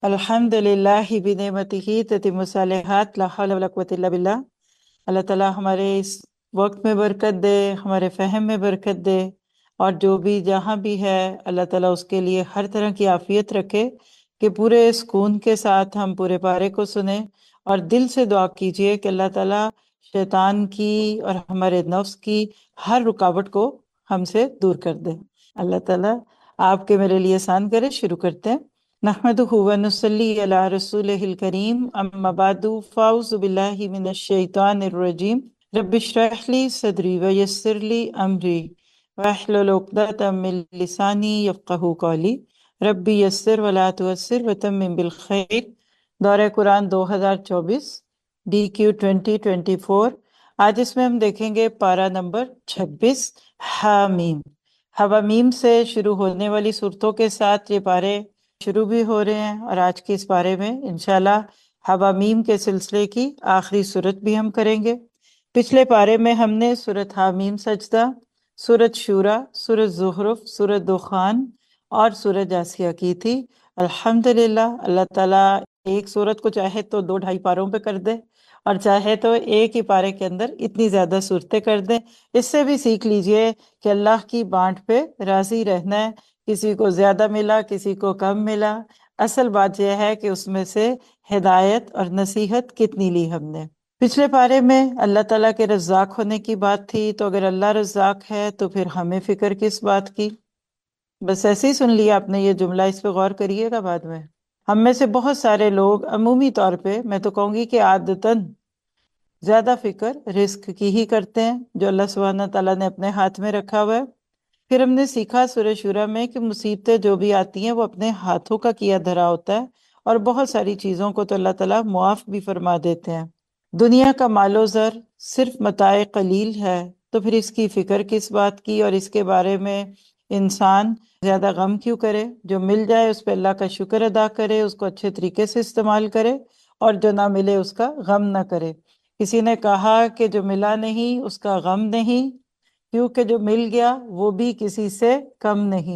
الحمد للہ بنعمتہ تتم الصالحات لا حول ولا قوۃ الا باللہ۔ اللہ تعالیٰ ہمارے اس وقت میں برکت دے، ہمارے فہم میں برکت دے، اور جو بھی جہاں بھی ہے اللہ تعالیٰ اس کے لیے ہر طرح کی عافیت رکھے کہ پورے سکون کے ساتھ ہم پورے پارے کو سنیں، اور دل سے دعا کیجئے کہ اللہ تعالیٰ شیطان کی اور ہمارے نفس کی ہر رکاوٹ کو ہم سے دور کر دے۔ اللہ تعالیٰ آپ کے میرے لیے آسان کرے۔ شروع کرتے ہیں۔ نحمدہ ونصلی علی رسولہ الکریم، اما بعد فاعوذ باللہ من الشیطان الرجیم، رب اشرح لی صدری ویسر لی امری واحلل عقدۃ من لسانی یفقہوا قولی، ربی یسر ولا تعسر وتمم بالخیر۔ دورہ قرآن 2024 DQ 2024۔ آج اس میں ہم دیکھیں گے پارہ نمبر 26 حامیم۔ حوامیم سے شروع ہونے والی صورتوں کے ساتھ یہ پارے شروع بھی ہو رہے ہیں، اور آج کے اس پارے میں انشاءاللہ حوامیم کے سلسلے کی آخری صورت بھی ہم کریں گے۔ پچھلے پارے میں ہم نے سورۃ حامیم سجدہ، سورۃ شورى، سورۃ زخرف، سورۃ دخان اور سورۃ جاثیہ کی تھی۔ الحمدللہ اللہ تعالیٰ ایک صورت کو چاہے تو 2-2.5 پاروں پہ کر دے، اور چاہے تو ایک ہی پارے کے اندر اتنی زیادہ صورتیں کر دیں۔ اس سے بھی سیکھ لیجئے کہ اللہ کی بانٹ پہ راضی رہنا ہے، کسی کو زیادہ ملا کسی کو کم ملا، اصل بات یہ ہے کہ اس میں سے ہدایت اور نصیحت کتنی لی ہم نے۔ پچھلے پارے میں اللہ تعالیٰ کے رزاق ہونے کی بات تھی، تو اگر اللہ رزاق ہے تو پھر ہمیں فکر کس بات کی؟ بس ایسے ہی سن لیا آپ نے یہ جملہ، اس پہ غور کریے گا بعد میں۔ ہم میں سے بہت سارے لوگ عمومی طور پہ، میں تو کہوں گی کہ عادتاً زیادہ فکر رزق کی ہی کرتے ہیں جو اللہ سبحانہ تعالیٰ نے اپنے ہاتھ میں رکھا ہوا ہے۔ پھر ہم نے سیکھا سورہ شورى میں کہ مصیبتیں جو بھی آتی ہیں وہ اپنے ہاتھوں کا کیا دھرا ہوتا ہے، اور بہت ساری چیزوں کو تو اللہ تعالیٰ معاف بھی فرما دیتے ہیں۔ دنیا کا مال و زر صرف متاع قلیل ہے، تو پھر اس کی فکر کس بات کی، اور اس کے بارے میں انسان زیادہ غم کیوں کرے؟ جو مل جائے اس پہ اللہ کا شکر ادا کرے، اس کو اچھے طریقے سے استعمال کرے، اور جو نہ ملے اس کا غم نہ کرے۔ کسی نے کہا کہ جو ملا نہیں اس کا غم نہیں، کیونکہ جو مل گیا وہ بھی کسی سے کم نہیں۔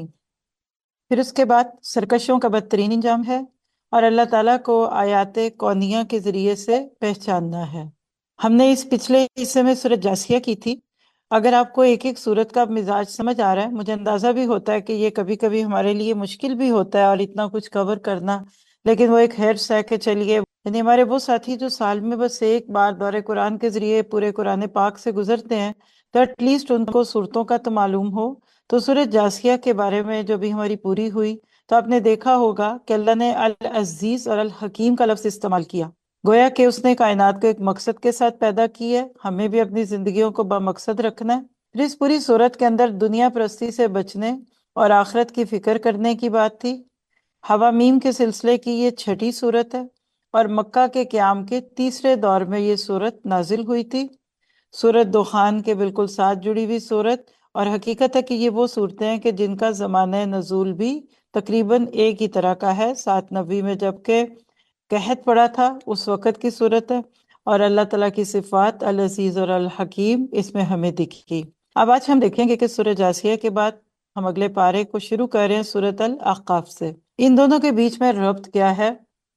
پھر اس کے بعد سرکشوں کا بدترین انجام ہے، اور اللہ تعالیٰ کو آیات کونیہ کے ذریعے سے پہچاننا ہے۔ ہم نے اس پچھلے حصے میں سورۃ جاثیہ کی تھی۔ اگر آپ کو ایک ایک سورت کا مزاج سمجھ آ رہا ہے، مجھے اندازہ بھی ہوتا ہے کہ یہ کبھی کبھی ہمارے لیے مشکل بھی ہوتا ہے اور اتنا کچھ کور کرنا، لیکن وہ ایک حرص ہے کہ چلیے، یعنی ہمارے وہ ساتھی جو سال میں بس ایک بار دورہ قرآن کے ذریعے پورے قرآن پاک سے گزرتے ہیں، تو ایٹ لیسٹ ان کو صورتوں کا تو معلوم ہو۔ تو سورۃ جاثیہ کے بارے میں جو بھی ہماری پوری ہوئی، تو آپ نے دیکھا ہوگا کہ اللہ نے العزیز اور الحکیم کا لفظ استعمال کیا، گویا کہ اس نے کائنات کو ایک مقصد کے ساتھ پیدا کی ہے، ہمیں بھی اپنی زندگیوں کو بمقصد رکھنا ہے۔ پھر اس پوری صورت کے اندر دنیا پرستی سے بچنے اور آخرت کی فکر کرنے کی بات تھی۔ حوامیم کے سلسلے کی یہ 6ٹھی صورت ہے، اور مکہ کے قیام کے تیسرے دور میں یہ صورت نازل ہوئی تھی۔ سورۃ دخان کے بالکل ساتھ جڑی ہوئی صورت، اور حقیقت ہے کہ یہ وہ صورتیں ہیں کہ جن کا زمانہ نزول بھی تقریباً ایک ہی طرح کا ہے، 790 میں جب کہ قحط پڑا تھا اس وقت کی صورت ہے، اور اللہ تعالیٰ کی صفات العزیز اور الحکیم اس میں ہمیں دکھی۔ اب آج ہم دیکھیں گے کہ سورۃ جاثیہ کے بعد ہم اگلے پارے کو شروع کر رہے ہیں سورۃ الاحقاف سے۔ ان دونوں کے بیچ میں ربط کیا ہے؟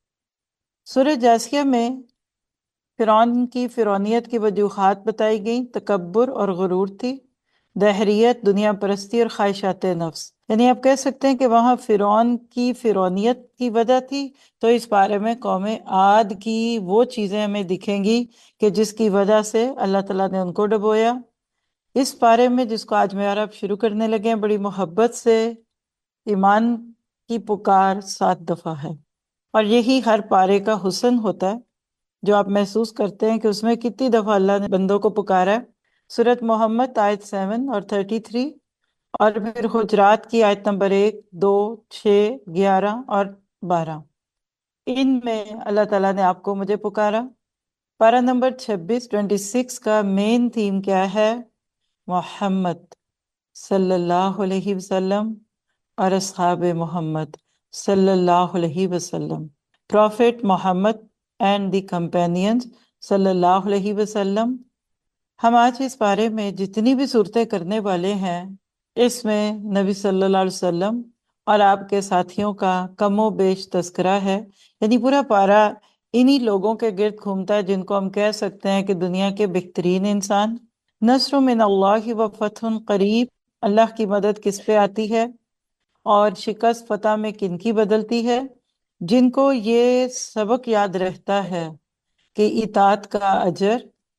سورۃ جاثیہ میں فرعون کی فرعونیت کی وجوہات بتائی گئیں، تکبر اور غرور تھی، دہریت، دنیا پرستی اور خواہشات نفس۔ یعنی آپ کہہ سکتے ہیں کہ وہاں فرعون کی فرعونیت کی وجہ تھی، تو اس بارے میں قوم عاد کی وہ چیزیں ہمیں دکھیں گی کہ جس کی وجہ سے اللہ تعالیٰ نے ان کو ڈبویا۔ اس بارے میں جس کو آج میں اور آپ شروع کرنے لگے ہیں، بڑی محبت سے ایمان کی پکار 7 دفعہ ہے، اور یہی ہر پارے کا حسن ہوتا ہے، جو آپ محسوس کرتے ہیں کہ اس میں کتنی دفعہ اللہ نے بندوں کو پکارا ہے۔ سورۃ محمد آیت 7 اور 33، اور پھر حجرات کی آیت نمبر 1، 2، 6، 11 اور 12۔ ان میں اللہ تعالیٰ نے آپ کو مجھے پکارا۔ پارہ نمبر 26 کا مین تھیم کیا ہے؟ محمد صلی اللہ علیہ وسلم اور اصحاب محمد صلی اللہ علیہ وسلم، Prophet Muhammad and the companions صلی اللہ علیہ وسلم۔ ہم آج اس بارے میں جتنی بھی صورتیں کرنے والے ہیں، اس میں نبی صلی اللہ علیہ وسلم اور آپ کے ساتھیوں کا کم و بیش تذکرہ ہے، یعنی پورا پارا انہی لوگوں کے گرد گھومتا ہے جن کو ہم کہہ سکتے ہیں کہ دنیا کے بہترین انسان۔ نصر من اللہ و فتح قریب، اللہ کی مدد کس پہ آتی ہے اور شکست فتح میں کن کی بدلتی ہے؟ جن کو یہ سبق یاد رہتا ہے کہ اطاعت کا اجر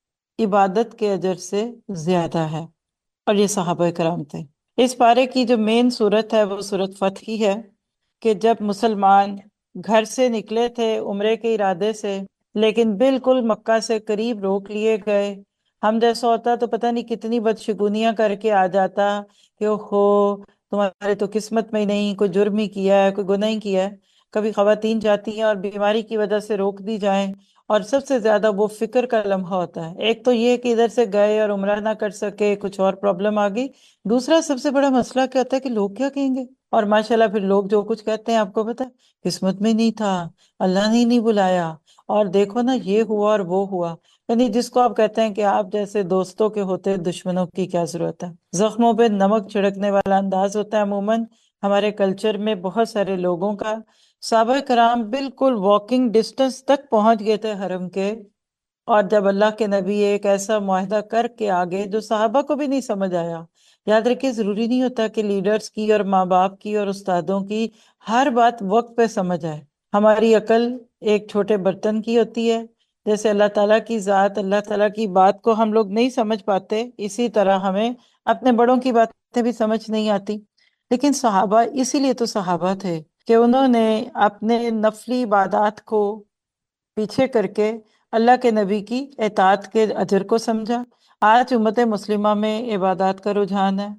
عبادت کے اجر سے زیادہ ہے، اور یہ صحابہ کرام تھے۔ اس پارے کی جو مین صورت ہے وہ صورت فتح ہی ہے، کہ جب مسلمان گھر سے نکلے تھے عمرے کے ارادے سے، لیکن بالکل مکہ سے قریب روک لیے گئے۔ ہم جیسا ہوتا تو پتہ نہیں کتنی بدشگونیاں کر کے آ جاتا کہ اوہو تمہارے تو قسمت میں ہی نہیں، کوئی جرم ہی کیا ہے، کوئی گناہ ہی کیا ہے۔ کبھی خواتین جاتی ہیں اور بیماری کی وجہ سے روک دی جائیں، اور سب سے زیادہ وہ فکر کا لمحہ ہوتا ہے۔ ایک تو یہ کہ ادھر سے گئے اور عمرہ نہ کر سکے، کچھ اور پرابلم آ گئی۔ دوسرا سب سے بڑا مسئلہ کیا ہوتا ہے کہ لوگ کیا کہیں گے؟ اور ماشاءاللہ پھر لوگ جو کچھ کہتے ہیں آپ کو پتہ ہے، قسمت میں نہیں تھا، اللہ نے نہیں بلایا، اور دیکھو نا یہ ہوا اور وہ ہوا۔ یعنی جس کو آپ کہتے ہیں کہ آپ جیسے دوستوں کے ہوتے دشمنوں کی کیا ضرورت ہے۔ زخموں پہ نمک چھڑکنے والا انداز ہوتا ہے عموماً ہمارے کلچر میں بہت سارے لوگوں کا۔ صحابہ کرام بالکل واکنگ ڈسٹنس تک پہنچ گئے تھے حرم کے، اور جب اللہ کے نبی ایک ایسا معاہدہ کر کے آگے جو صحابہ کو بھی نہیں سمجھ آیا۔ یاد رکھیے ضروری نہیں ہوتا کہ لیڈرز کی اور ماں باپ کی اور استادوں کی ہر بات وقت پہ سمجھ آئے۔ ہماری عقل ایک چھوٹے برتن کی ہوتی ہے، جیسے اللہ تعالیٰ کی ذات، اللہ تعالیٰ کی بات کو ہم لوگ نہیں سمجھ پاتے، اسی طرح ہمیں اپنے بڑوں کی باتیں بھی سمجھ نہیں آتی۔ لیکن صحابہ اسی لیے تو صحابہ تھے کہ انہوں نے اپنے نفلی عبادات کو پیچھے کر کے اللہ کے نبی کی اطاعت کے اجر کو سمجھا۔ آج امت مسلمہ میں عبادات کا رجحان ہے،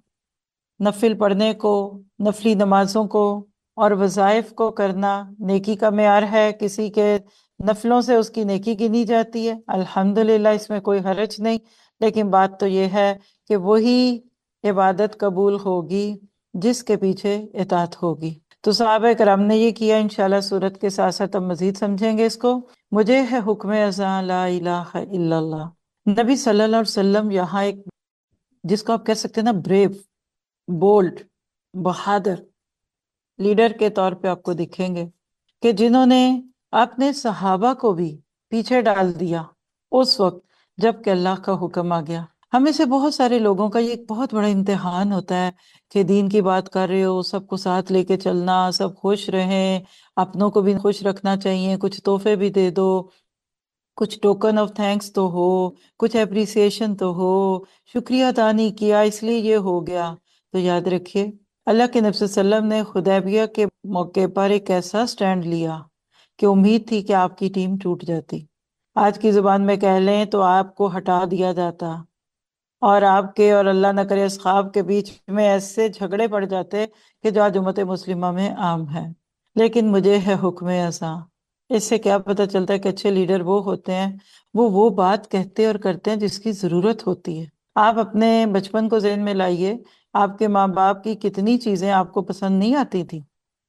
نفل پڑھنے کو، نفلی نمازوں کو اور وظائف کو کرنا نیکی کا معیار ہے۔ کسی کے نفلوں سے اس کی نیکی گنی جاتی ہے، الحمدللہ، اس میں کوئی حرج نہیں، لیکن بات تو یہ ہے کہ وہی عبادت قبول ہوگی جس کے پیچھے اطاعت ہوگی۔ تو صحابہ کرام نے یہ کیا، انشاءاللہ صورت کے ساتھ ساتھ ہم مزید سمجھیں گے اس کو۔ مجھے ہے حکم ازاں لا الہ الا اللہ۔ نبی صلی اللہ علیہ وسلم یہاں ایک جس کو آپ کہہ سکتے ہیں نا بریو، بولڈ، بہادر لیڈر کے طور پہ آپ کو دکھیں گے، کہ جنہوں نے اپنے صحابہ کو بھی پیچھے ڈال دیا اس وقت جب کہ اللہ کا حکم آ گیا۔ ہمیں سے بہت سارے لوگوں کا یہ ایک بہت بڑا امتحان ہوتا ہے کہ دین کی بات کر رہے ہو، سب کو ساتھ لے کے چلنا، سب خوش رہیں، اپنوں کو بھی خوش رکھنا چاہیے، کچھ تحفے بھی دے دو، کچھ ٹوکن آف تھینکس تو ہو، کچھ اپریسیشن تو ہو، شکریہ ادا نہیں کیا اس لیے یہ ہو گیا۔ تو یاد رکھیے اللہ کے نبی صلی اللہ علیہ وسلم نے حدیبیہ کے موقع پر ایک ایسا سٹینڈ لیا کہ امید تھی کہ آپ کی ٹیم ٹوٹ جاتی، آج کی زبان میں کہہ لیں تو آپ کو ہٹا دیا جاتا، اور آپ کے اور اللہ نہ کرے اصحاب کے بیچ میں ایسے جھگڑے پڑ جاتے کہ جو آج امت مسلمہ میں عام ہے۔ لیکن مجھے ہے حکم ازاں، اس سے کیا پتہ چلتا ہے کہ اچھے لیڈر وہ ہوتے ہیں وہ بات کہتے اور کرتے ہیں جس کی ضرورت ہوتی ہے۔ آپ اپنے بچپن کو ذہن میں لائیے، آپ کے ماں باپ کی کتنی چیزیں آپ کو پسند نہیں آتی تھی،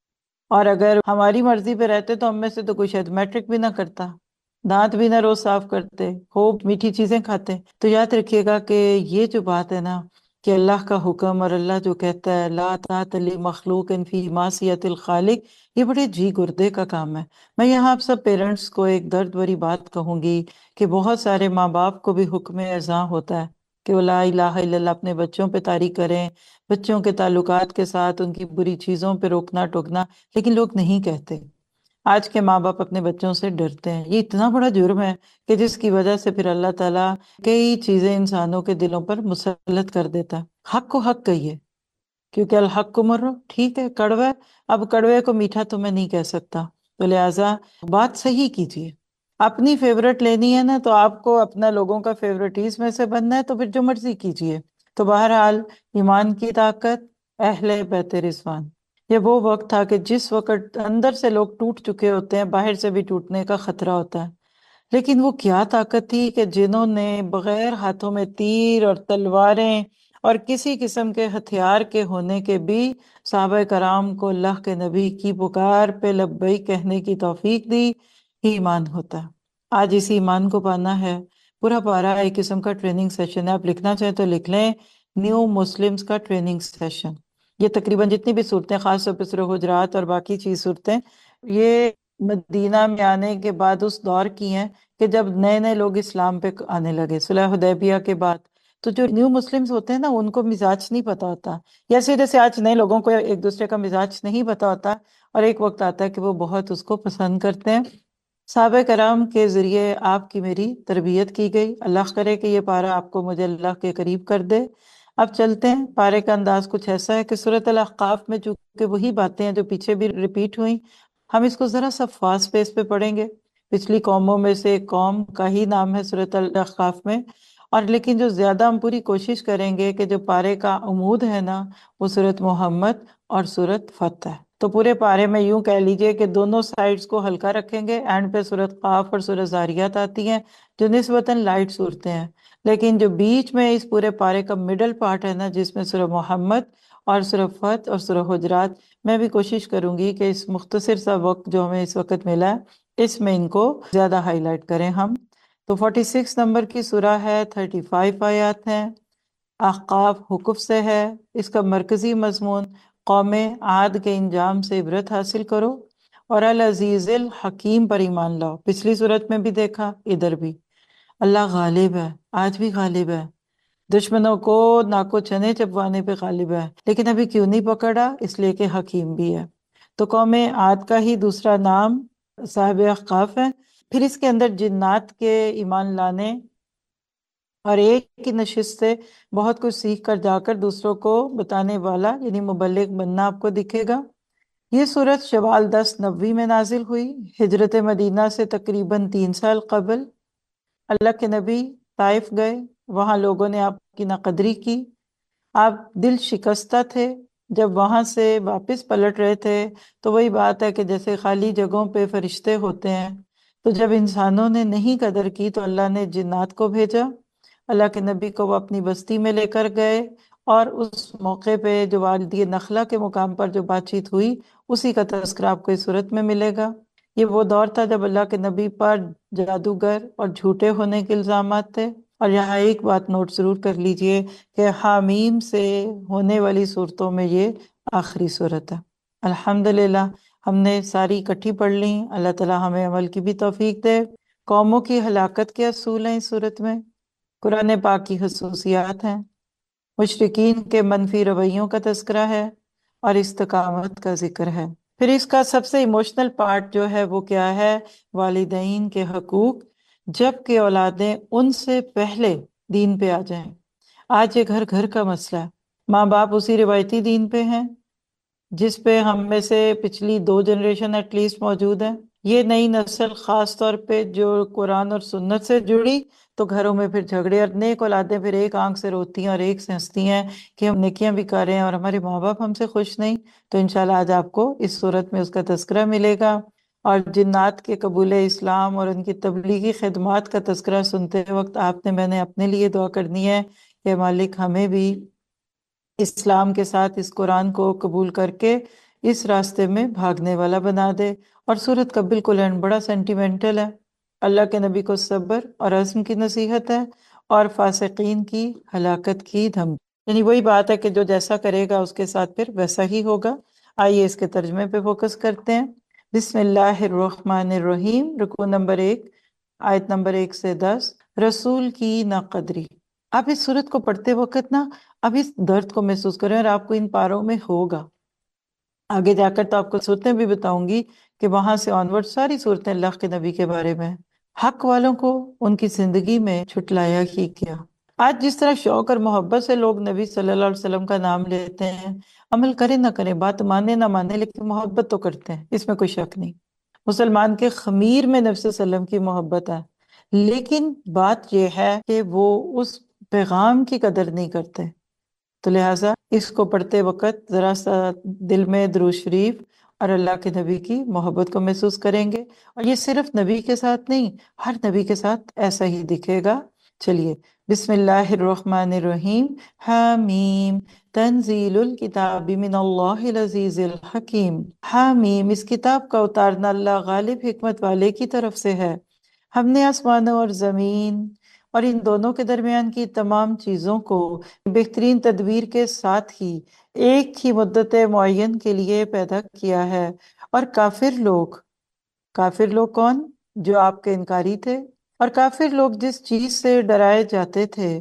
اور اگر ہماری مرضی پہ رہتے تو ہم میں سے تو کوئی شاید میٹرک بھی نہ کرتا، دانت بھی نہ روز صاف کرتے، خوب میٹھی چیزیں کھاتے۔ تو یاد رکھیے گا کہ یہ جو بات ہے نا کہ اللہ کا حکم اور اللہ جو کہتا ہے لا طاعۃ لمخلوق فی معصیۃ الخالق، یہ بڑے جی گردے کا کام ہے۔ میں یہاں آپ سب پیرنٹس کو ایک درد بھری بات کہوں گی کہ بہت سارے ماں باپ کو بھی حکم ازاں ہوتا ہے کہ وہ لا الہ الا اللہ اپنے بچوں پہ طاری کریں، بچوں کے تعلقات کے ساتھ ان کی بری چیزوں پہ روکنا ٹوکنا، لیکن لوگ نہیں کہتے۔ آج کے ماں باپ اپنے بچوں سے ڈرتے ہیں، یہ اتنا بڑا جرم ہے کہ جس کی وجہ سے پھر اللہ تعالیٰ کئی چیزیں انسانوں کے دلوں پر مسلط کر دیتا ہے۔ حق کو حق کہیے، کیونکہ الحق کو مرو، ٹھیک ہے کڑوا ہے، اب کڑوے کو میٹھا تو میں نہیں کہہ سکتا، تو لہٰذا بات صحیح کیجیے۔ اپنی فیورٹ لینی ہے نا تو آپ کو اپنا لوگوں کا فیورٹیز میں سے بننا ہے تو پھر جو مرضی کیجیے۔ تو بہرحال ایمان کی طاقت، اہل بیت رضوان، یہ وہ وقت تھا کہ جس وقت اندر سے لوگ ٹوٹ چکے ہوتے ہیں، باہر سے بھی ٹوٹنے کا خطرہ ہوتا ہے، لیکن وہ کیا طاقت تھی کہ جنہوں نے بغیر ہاتھوں میں تیر اور تلواریں اور کسی قسم کے ہتھیار کے ہونے کے بھی صحابہ کرام کو اللہ کے نبی کی پکار پہ لبیک کہنے کی توفیق دی، ہی ایمان ہوتا ہے۔ آج اسی ایمان کو پانا ہے۔ پورا پارا ایک قسم کا ٹریننگ سیشن ہے، آپ لکھنا چاہیں تو لکھ لیں، نیو مسلمز کا ٹریننگ سیشن۔ یہ تقریباً جتنی بھی صورتیں، خاص طور پہ سورہ حجرات اور باقی چیز صورتیں، یہ مدینہ میں آنے کے بعد اس دور کی ہیں کہ جب نئے نئے لوگ اسلام پہ آنے لگے، صلح حدیبیہ کے بعد۔ تو جو نیو مسلمز ہوتے ہیں نا، ان کو مزاج نہیں پتا ہوتا، یا سیدھے سے آج نئے لوگوں کو ایک دوسرے کا مزاج نہیں پتا ہوتا، اور ایک وقت آتا ہے کہ وہ بہت اس کو پسند کرتے ہیں۔ صحابہ کرام کے ذریعے آپ کی میری تربیت کی گئی، اللہ کرے کہ یہ پارہ آپ کو مجھے اللہ کے قریب کر دے۔ اب چلتے ہیں، پارے کا انداز کچھ ایسا ہے کہ سورۃ الاحقاف میں چونکہ وہی باتیں ہیں جو پیچھے بھی ریپیٹ ہوئیں، ہم اس کو ذرا سا فاسٹ پیس پہ پڑھیں گے۔ پچھلی قوموں میں سے ایک قوم کا ہی نام ہے سورۃ الاحقاف میں، اور لیکن جو زیادہ ہم پوری کوشش کریں گے کہ جو پارے کا عمود ہے نا، وہ سورۃ محمد اور سورۃ فتح ہے۔ تو پورے پارے میں یوں کہہ لیجئے کہ دونوں سائڈز کو ہلکا رکھیں گے، اینڈ پہ سورۃ قاف اور سورۃ زاریات آتی ہیں جو نسبتاً لائٹ صورتیں ہیں، لیکن جو بیچ میں اس پورے پارے کا مڈل پارٹ ہے نا، جس میں سورہ محمد اور سورہ فتح اور سورہ حجرات، میں بھی کوشش کروں گی کہ اس مختصر سا وقت جو ہمیں اس وقت ملا ہے، اس میں ان کو زیادہ ہائی لائٹ کریں ہم۔ تو 46 نمبر کی سورہ ہے، 35 آیات ہیں، احقاف حقف سے ہے۔ اس کا مرکزی مضمون قوم عاد کے انجام سے عبرت حاصل کرو اور العزیز الحکیم پر ایمان لاؤ۔ پچھلی صورت میں بھی دیکھا، ادھر بھی اللہ غالب ہے، آج بھی غالب ہے، دشمنوں کو ناکو چنے چبوانے پہ غالب ہے، لیکن ابھی کیوں نہیں پکڑا؟ اس لیے کہ حکیم بھی ہے۔ تو قوم عاد کا ہی دوسرا نام صاحب احقاف ہے۔ پھر اس کے اندر جنات کے ایمان لانے اور ایک کی نشست سے بہت کچھ سیکھ کر جا کر دوسروں کو بتانے والا، یعنی مبلغ بننا آپ کو دکھے گا۔ یہ صورت شوال 10 میں نازل ہوئی، ہجرت مدینہ سے تقریباً 3 سال قبل۔ اللہ کے نبی طائف گئے، وہاں لوگوں نے آپ کی ناقدری کی، آپ دل شکستہ تھے۔ جب وہاں سے واپس پلٹ رہے تھے تو وہی بات ہے کہ جیسے خالی جگہوں پہ فرشتے ہوتے ہیں، تو جب انسانوں نے نہیں قدر کی تو اللہ نے جنات کو بھیجا۔ اللہ کے نبی کو وہ اپنی بستی میں لے کر گئے، اور اس موقع پہ جو وادی نخلہ کے مقام پر جو بات چیت ہوئی، اسی کا تذکرہ آپ کو اس صورت میں ملے گا۔ یہ وہ دور تھا جب اللہ کے نبی پر جادوگر اور جھوٹے ہونے کے الزامات تھے۔ اور یہاں ایک بات نوٹ ضرور کر لیجئے کہ حامیم سے ہونے والی صورتوں میں یہ آخری صورت ہے۔ الحمدللہ ہم نے ساری اکٹھی پڑھ لیں، اللہ تعالی ہمیں عمل کی بھی توفیق دے۔ قوموں کی ہلاکت کے اصول ہیں اس صورت میں، قرآن پاک کی خصوصیات ہیں، مشرکین کے منفی رویوں کا تذکرہ ہے، اور استقامت کا ذکر ہے۔ پھر اس کا سب سے ایموشنل پارٹ جو ہے وہ کیا ہے؟ والدین کے حقوق، جب کہ اولادیں ان سے پہلے دین پہ آ جائیں۔ آج یہ گھر گھر کا مسئلہ ہے، ماں باپ اسی روایتی دین پہ ہیں جس پہ ہم میں سے پچھلی 2 جنریشن ایٹ لیسٹ موجود ہیں۔ یہ نئی نسل خاص طور پہ جو قرآن اور سنت سے جڑی، تو گھروں میں پھر جھگڑے، اور نیک اولادیں پھر ایک آنکھ سے روتی ہیں اور ایک سے ہنستی ہیں کہ ہم نیکیاں بھی کر رہے ہیں اور ہمارے ماں باپ ہم سے خوش نہیں۔ تو انشاءاللہ آج آپ کو اس صورت میں اس کا تذکرہ ملے گا۔ اور جنات کے قبول اسلام اور ان کی تبلیغی خدمات کا تذکرہ سنتے وقت آپ نے میں نے اپنے لیے دعا کرنی ہے کہ مالک ہمیں بھی اسلام کے ساتھ اس قرآن کو قبول کر کے اس راستے میں بھاگنے والا بنا دے۔ اور صورت کا بالکل اینڈ بڑا سینٹیمنٹل ہے، اللہ کے نبی کو صبر اور عزم کی نصیحت ہے، اور فاسقین کی ہلاکت کی دھمکی، یعنی وہی بات ہے کہ جو جیسا کرے گا اس کے ساتھ پھر ویسا ہی ہوگا۔ آئیے اس کے ترجمے پہ فوکس کرتے ہیں۔ بسم اللہ الرحمن الرحیم، رکوع نمبر 1، آیت نمبر 1 سے 10۔ رسول کی ناقدری۔ آپ اس صورت کو پڑھتے وقت نا اب اس درد کو محسوس کریں، اور آپ کو ان پاروں میں ہوگا، آگے جا کر تو آپ کو صورتیں بھی بتاؤں گی کہ وہاں سے آنورڈ ساری صورتیں اللہ کے نبی کے بارے میں، حق والوں کو ان کی زندگی میں چھٹلایا ہی کیا۔ آج جس طرح شوق اور محبت سے لوگ نبی صلی اللہ علیہ وسلم کا نام لیتے ہیں، عمل کریں نہ کریں، بات مانے نہ مانے، لیکن محبت تو کرتے ہیں، اس میں کوئی شک نہیں۔ مسلمان کے خمیر میں نبی صلی اللہ علیہ وسلم کی محبت ہے، لیکن بات یہ ہے کہ وہ اس پیغام کی قدر نہیں کرتے۔ تو لہٰذا اس کو پڑھتے وقت ذرا سا دل میں درود شریف اور اللہ کے نبی کی محبت کو محسوس کریں گے، اور یہ صرف نبی کے ساتھ نہیں، ہر نبی کے ساتھ ایسا ہی دکھے گا۔ چلیے، بسم اللہ الرحمن الرحیم، حامیم تنزیل الکتاب من اللہ العزیز الحکیم۔ حامیم، اس کتاب کا اتارنا اللہ غالب حکمت والے کی طرف سے ہے۔ ہم نے آسمانوں اور زمین اور ان دونوں کے درمیان کی تمام چیزوں کو بہترین تدبیر کے ساتھ ہی ایک ہی مدت معین کے لیے پیدا کیا ہے۔ اور کافر لوگ کون؟ جو آپ کے انکاری تھے، اور کافر لوگ جس چیز سے ڈرائے جاتے تھے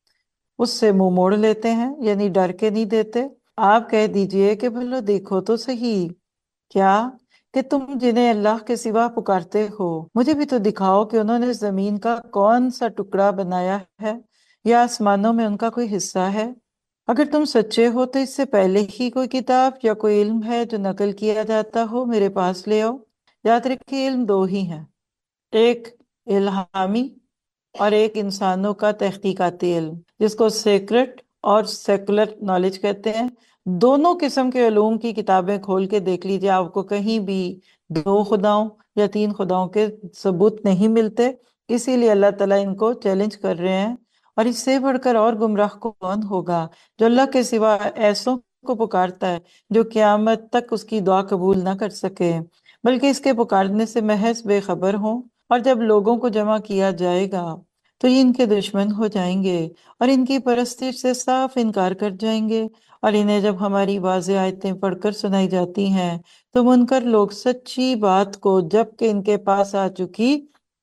اس سے منہ موڑ لیتے ہیں، یعنی ڈر کے نہیں دیتے۔ آپ کہہ دیجئے کہ بھلو دیکھو تو صحیح، کیا کہ تم جنہیں اللہ کے سوا پکارتے ہو مجھے بھی تو دکھاؤ کہ انہوں نے زمین کا کون سا ٹکڑا بنایا ہے یا آسمانوں میں ان کا کوئی حصہ ہے۔ اگر تم سچے ہو تو اس سے پہلے ہی کوئی کتاب یا کوئی علم ہے جو نقل کیا جاتا ہو، میرے پاس لے آؤ۔ یاد رکھیں علم دو ہی ہیں، ایک الہامی اور ایک انسانوں کا تحقیقاتی علم، جس کو سیکرٹ اور سیکولر نالج کہتے ہیں۔ دونوں قسم کے علوم کی کتابیں کھول کے دیکھ لیجیے، آپ کو کہیں بھی دو خداؤں یا تین خداؤں کے ثبوت نہیں ملتے۔ اسی لیے اللہ تعالیٰ ان کو چیلنج کر رہے ہیں، اور اس سے بڑھ کر اور گمراہ کون ہوگا جو اللہ کے سوا ایسوں کو پکارتا ہے جو قیامت تک اس کی دعا قبول نہ کر سکے، بلکہ اس کے پکارنے سے محض بے خبر ہوں۔ اور جب لوگوں کو جمع کیا جائے گا تو یہ ان کے دشمن ہو جائیں گے اور ان کی پرستش سے صاف انکار کر جائیں گے، اور انہیں جب ہماری واضح آیتیں پڑھ کر سنائی جاتی ہیں تو منکر لوگ سچی بات کو جب کہ ان کے پاس آ چکی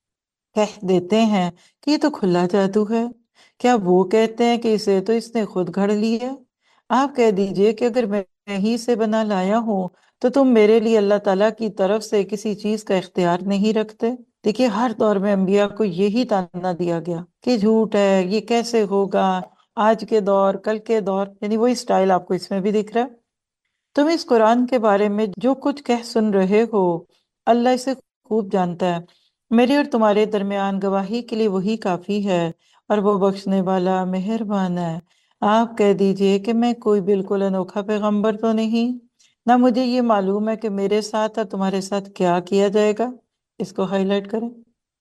کہہ دیتے ہیں کہ یہ تو کھلا جادو ہے۔ کیا وہ کہتے ہیں کہ اسے تو اس نے خود گھڑ لی ہے؟ آپ کہہ دیجئے کہ اگر میں ہی سے بنا لایا ہوں تو تم میرے لیے اللہ تعالیٰ کی طرف سے کسی چیز کا اختیار نہیں رکھتے۔ دیکھیے ہر دور میں انبیاء کو یہی تانا دیا گیا کہ جھوٹ ہے، یہ کیسے ہوگا، آج کے دور کل کے دور، یعنی وہی سٹائل آپ کو اس میں بھی دکھ رہا ہے۔ تم اس قرآن کے بارے میں جو کچھ کہہ سن رہے ہو اللہ اسے خوب جانتا ہے، میرے اور تمہارے درمیان گواہی کے لیے وہی کافی ہے، اور وہ بخشنے والا مہربان ہے۔ آپ کہہ دیجئے کہ میں کوئی بالکل انوکھا پیغمبر تو نہیں، نہ مجھے یہ معلوم ہے کہ میرے ساتھ اور تمہارے ساتھ کیا کیا جائے گا۔ اس کو ہائی لائٹ کریں۔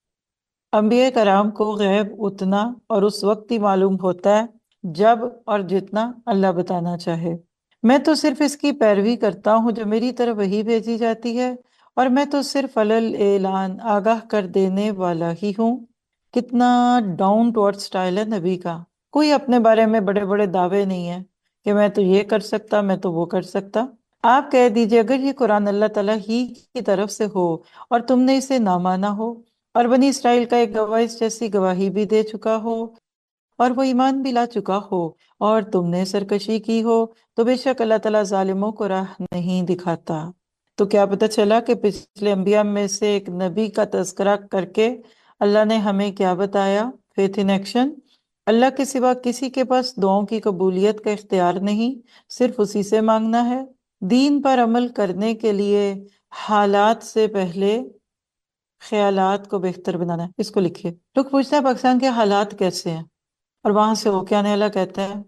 انبیاء کرام کو غیب اتنا اور اس وقت ہی معلوم ہوتا ہے جب اور جتنا اللہ بتانا چاہے۔ میں تو صرف اس کی پیروی کرتا ہوں جو میری طرف وحی بھیجی جاتی ہے، اور میں تو صرف علل اعلان آگاہ کر دینے والا ہی ہوں۔ کتنا ڈاؤن ٹو ارتھ سٹائل ہے نبی کا، کوئی اپنے بارے میں بڑے بڑے دعوے نہیں ہیں کہ میں تو یہ کر سکتا، میں تو وہ کر سکتا۔ آپ کہہ دیجئے اگر یہ قرآن اللہ تعالیٰ ہی کی طرف سے ہو اور تم نے اسے نہ مانا ہو، اور بنی اسرائیل کا ایک گواہ اس جیسی گواہی بھی دے چکا ہو اور وہ ایمان بھی لا چکا ہو، اور تم نے سرکشی کی ہو، تو بے شک اللہ تعالیٰ ظالموں کو راہ نہیں دکھاتا۔ تو کیا پتہ چلا کہ پچھلے انبیاء میں سے ایک نبی کا تذکرہ کر کے اللہ نے ہمیں کیا بتایا؟ Faith in action. اللہ کے سوا کسی کے پاس دعاؤں کی قبولیت کا اختیار نہیں، صرف اسی سے مانگنا ہے۔ دین پر عمل کرنے کے لیے حالات سے پہلے خیالات کو بہتر بنانا ہے۔ اس کو لکھیے۔ لوگ پوچھتے ہیں پاکستان کے حالات کیسے ہیں، اور وہاں سے ہو کے آنے والا کہتا ہے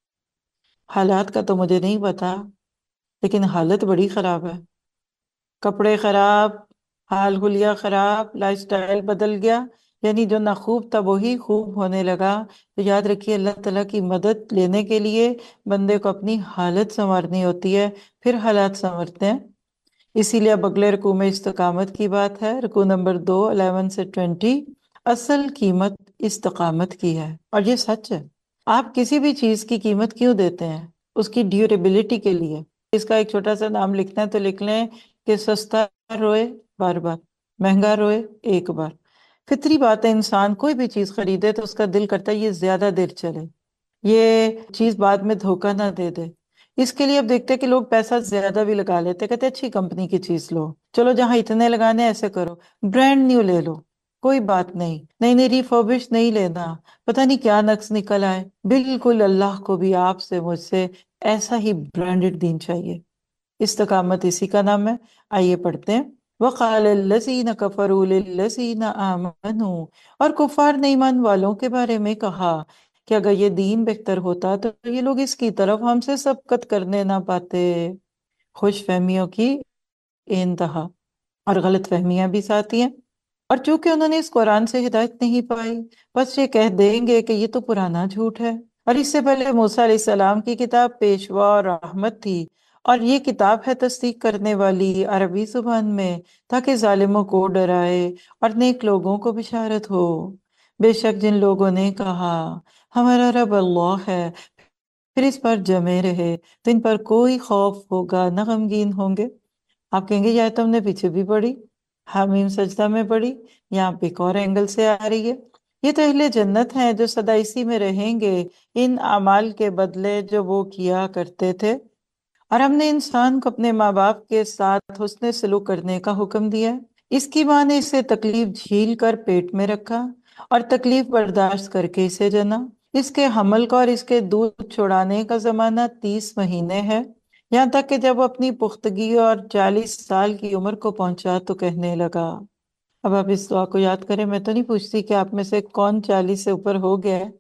حالات کا تو مجھے نہیں پتا، لیکن حالت بڑی خراب ہے، کپڑے خراب، حال حلیہ خراب، لائف سٹائل بدل گیا، یعنی جو نہ خوب تھا وہی خوب ہونے لگا۔ تو یاد رکھیے اللہ تعالیٰ کی مدد لینے کے لیے بندے کو اپنی حالت سنوارنی ہوتی ہے، پھر حالات سنورتے ہیں۔ اسی لیے اب اگلے رکوع میں استقامت کی بات ہے، رکوع نمبر 2 11 سے 20۔ اصل قیمت استقامت کی ہے، اور یہ سچ ہے۔ آپ کسی بھی چیز کی قیمت کیوں دیتے ہیں؟ اس کی ڈیوریبلٹی کے لیے۔ اس کا ایک چھوٹا سا نام لکھنا ہے تو لکھ لیں کہ سستا روئے بار بار، مہنگا روئے ایک بار۔ فطری بات ہے، انسان کوئی بھی چیز خریدے تو اس کا دل کرتا ہے یہ زیادہ دیر چلے، یہ چیز بعد میں دھوکہ نہ دے دے۔ اس کے لیے اب دیکھتے ہیں کہ لوگ پیسہ زیادہ بھی لگا لیتے، کہتے ہیں اچھی کمپنی کی چیز لو، چلو جہاں اتنے لگانے ایسے کرو، برانڈ نیو لے لو، کوئی بات نہیں، نئی نئی ریفربش نہیں لینا، پتہ نہیں کیا نقص نکل آئے۔ بالکل اللہ کو بھی آپ سے مجھ سے ایسا ہی برانڈڈ دین چاہیے۔ استقامت اسی کا نام ہے۔ آئیے پڑھتے ہیں۔ وَقَالَ الَّذِينَ كَفَرُوا لِلَّذِينَ آمَنُوا، اور کفار نے ایمان والوں کے بارے میں کہا کہ اگر یہ دین بہتر ہوتا تو یہ لوگ اس کی طرف ہم سے سبقت کرنے نہ پاتے۔ خوش فہمیوں کی انتہا، اور غلط فہمیاں بھی ساتھی ہیں، اور چونکہ انہوں نے اس قرآن سے ہدایت نہیں پائی بس یہ کہہ دیں گے کہ یہ تو پرانا جھوٹ ہے۔ اور اس سے پہلے موسیٰ علیہ السلام کی کتاب پیشوا اور رحمت تھی، اور یہ کتاب ہے تصدیق کرنے والی عربی زبان میں، تاکہ ظالموں کو ڈرائے اور نیک لوگوں کو بشارت ہو۔ بے شک جن لوگوں نے کہا ہمارا رب اللہ ہے پھر اس پر جمے رہے تو ان پر کوئی خوف ہوگا نہ غمگین ہوں گے۔ آپ کہیں گے یا تو ہم نے پیچھے بھی پڑھی، حمیم سجدہ میں پڑھی، یہاں پہ ایک اور اینگل سے آ رہی ہے۔ یہ تو اہل جنت ہیں جو سدا اسی میں رہیں گے ان اعمال کے بدلے جو وہ کیا کرتے تھے۔ اور ہم نے انسان کو اپنے ماں باپ کے ساتھ حسن سلوک کرنے کا حکم دیا ہے۔ اس کی ماں نے اسے تکلیف جھیل کر پیٹ میں رکھا اور تکلیف برداشت کر کے اسے جنا۔ اس کے حمل کا اور اس کے دودھ چھڑانے کا زمانہ 30 مہینے ہے، یہاں تک کہ جب وہ اپنی پختگی اور 40 سال کی عمر کو پہنچا تو کہنے لگا۔ اب آپ اس دعا کو یاد کریں، میں تو نہیں پوچھتی کہ آپ میں سے کون 40 سے اوپر ہو گیا ہے،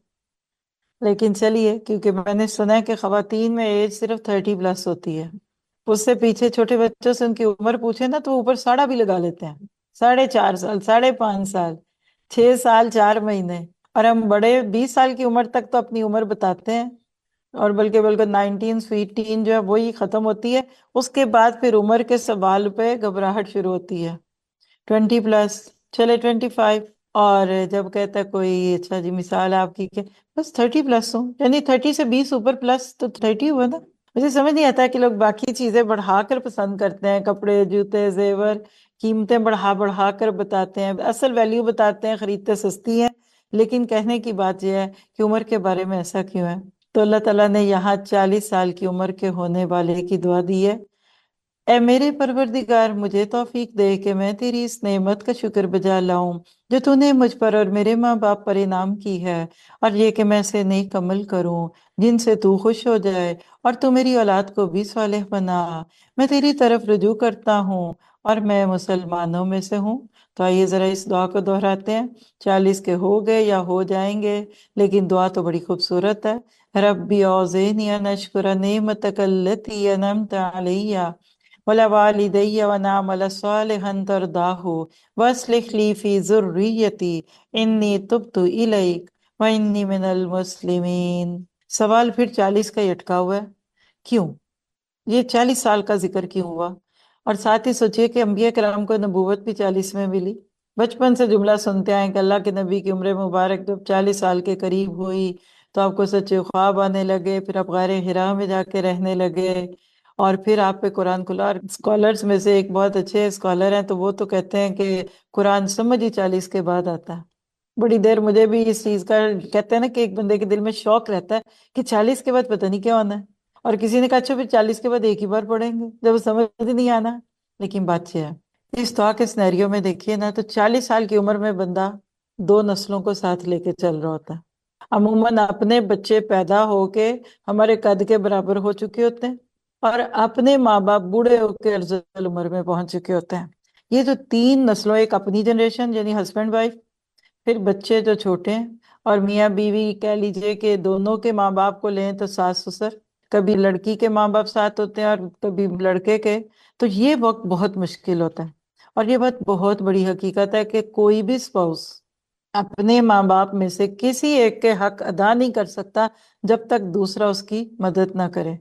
لیکن چلیے، کیونکہ میں نے سنا ہے کہ خواتین میں ایج صرف 30 پلس ہوتی ہے۔ اس سے پیچھے چھوٹے بچوں سے ان کی عمر پوچھے نا تو وہ اوپر ساڑھا بھی لگا لیتے ہیں، 4.5 سال، 5.5 سال، 6 سال 4 مہینے، اور ہم بڑے 20 سال کی عمر تک تو اپنی عمر بتاتے ہیں، اور بلکہ 19 18 جو ہے وہی ختم ہوتی ہے، اس کے بعد پھر عمر کے سوال پہ گھبراہٹ شروع ہوتی ہے۔ 20 پلس، چلے 25، اور جب کہتا ہے کوئی اچھا جی مثال آپ کی کہ بس 30 پلس ہوں، یعنی 30 سے 20 اوپر پلس تو 30 ہوا نا۔ مجھے سمجھ نہیں آتا کہ لوگ باقی چیزیں بڑھا کر پسند کرتے ہیں، کپڑے، جوتے، زیور، قیمتیں بڑھا بڑھا کر بتاتے ہیں، اصل ویلیو بتاتے ہیں، خریدتے سستی ہیں، لیکن کہنے کی بات یہ ہے کہ عمر کے بارے میں ایسا کیوں ہے؟ تو اللہ تعالیٰ نے یہاں 40 سال کی عمر کے ہونے والے کی دعا دی ہے، اے میرے پروردگار مجھے توفیق دے کہ میں تیری اس نعمت کا شکر بجا لاؤں جو تو نے مجھ پر اور میرے ماں باپ پر انعام کی ہے، اور یہ کہ میں اسے نیک عمل کروں جن سے تو خوش ہو جائے، اور تو میری اولاد کو بھی صالح بنا۔ میں تیری طرف رجوع کرتا ہوں اور میں مسلمانوں میں سے ہوں۔ تو آئیے ذرا اس دعا کو دہراتے ہیں، 40 کے ہو گئے یا ہو جائیں گے، لیکن دعا تو بڑی خوبصورت ہے۔ ربی اوزعنی ان اشکر نعمتک التی انعمت علی وَلَا وَالِدَيَّ وَنَعْمَلَ صَالِحًا تَرْضَاهُ وَأَصْلِحْ لِي فِي ذُرِّيَّتِي إِنِّي تُبْتُ إِلَيْكَ وَإِنِّي مِنَ الْمُسْلِمِينَ۔ سوال پھر 40 کا ہی اٹکا ہوا ہے، کیوں؟ یہ 40 سال کا ذکر کیوں ہوا؟ اور ساتھ ہی سوچئے کہ انبیاء کرام کو نبوت بھی 40 میں ملی۔ بچپن سے جملہ سنتے آئے کہ اللہ کے نبی کی عمر مبارک جب 40 سال کے قریب ہوئی تو آپ کو سچے خواب آنے لگے، پھر آپ غار حرا میں جا کے رہنے لگے، اور پھر آپ پہ قرآن کھلا۔ اور اسکالرز میں سے ایک بہت اچھے اسکالر ہیں تو وہ تو کہتے ہیں کہ قرآن سمجھ ہی 40 کے بعد آتا ہے۔ بڑی دیر مجھے بھی اس چیز کا کہتے ہیں نا کہ ایک بندے کے دل میں شوق رہتا ہے کہ 40 کے بعد پتہ نہیں کیا ہونا ہے، اور کسی نے کہا اچھا پھر 40 کے بعد ایک ہی بار پڑھیں گے جب سمجھ نہیں آنا۔ لیکن بات یہ ہے، اس دعا کے سینیریو میں دیکھیے نا تو 40 سال کی عمر میں بندہ 2 نسلوں کو ساتھ لے کے چل رہا ہوتا ہے۔ عموماً اپنے بچے پیدا ہو کے ہمارے قد کے برابر ہو چکے ہوتے ہیں، اور اپنے ماں باپ بوڑھے ہو کے ارذل عمر میں پہنچ چکے ہوتے ہیں۔ یہ جو 3 نسلوں، ایک اپنی جنریشن یعنی ہسبینڈ وائف، پھر بچے جو چھوٹے ہیں، اور میاں بیوی کہہ لیجئے کہ دونوں کے ماں باپ کو لیں تو ساس سسر، کبھی لڑکی کے ماں باپ ساتھ ہوتے ہیں اور کبھی لڑکے کے، تو یہ وقت بہت مشکل ہوتا ہے۔ اور یہ بات بہت بڑی حقیقت ہے کہ کوئی بھی اسپاؤس اپنے ماں باپ میں سے کسی ایک کے حق ادا نہیں کر سکتا جب تک دوسرا اس کی مدد نہ کرے۔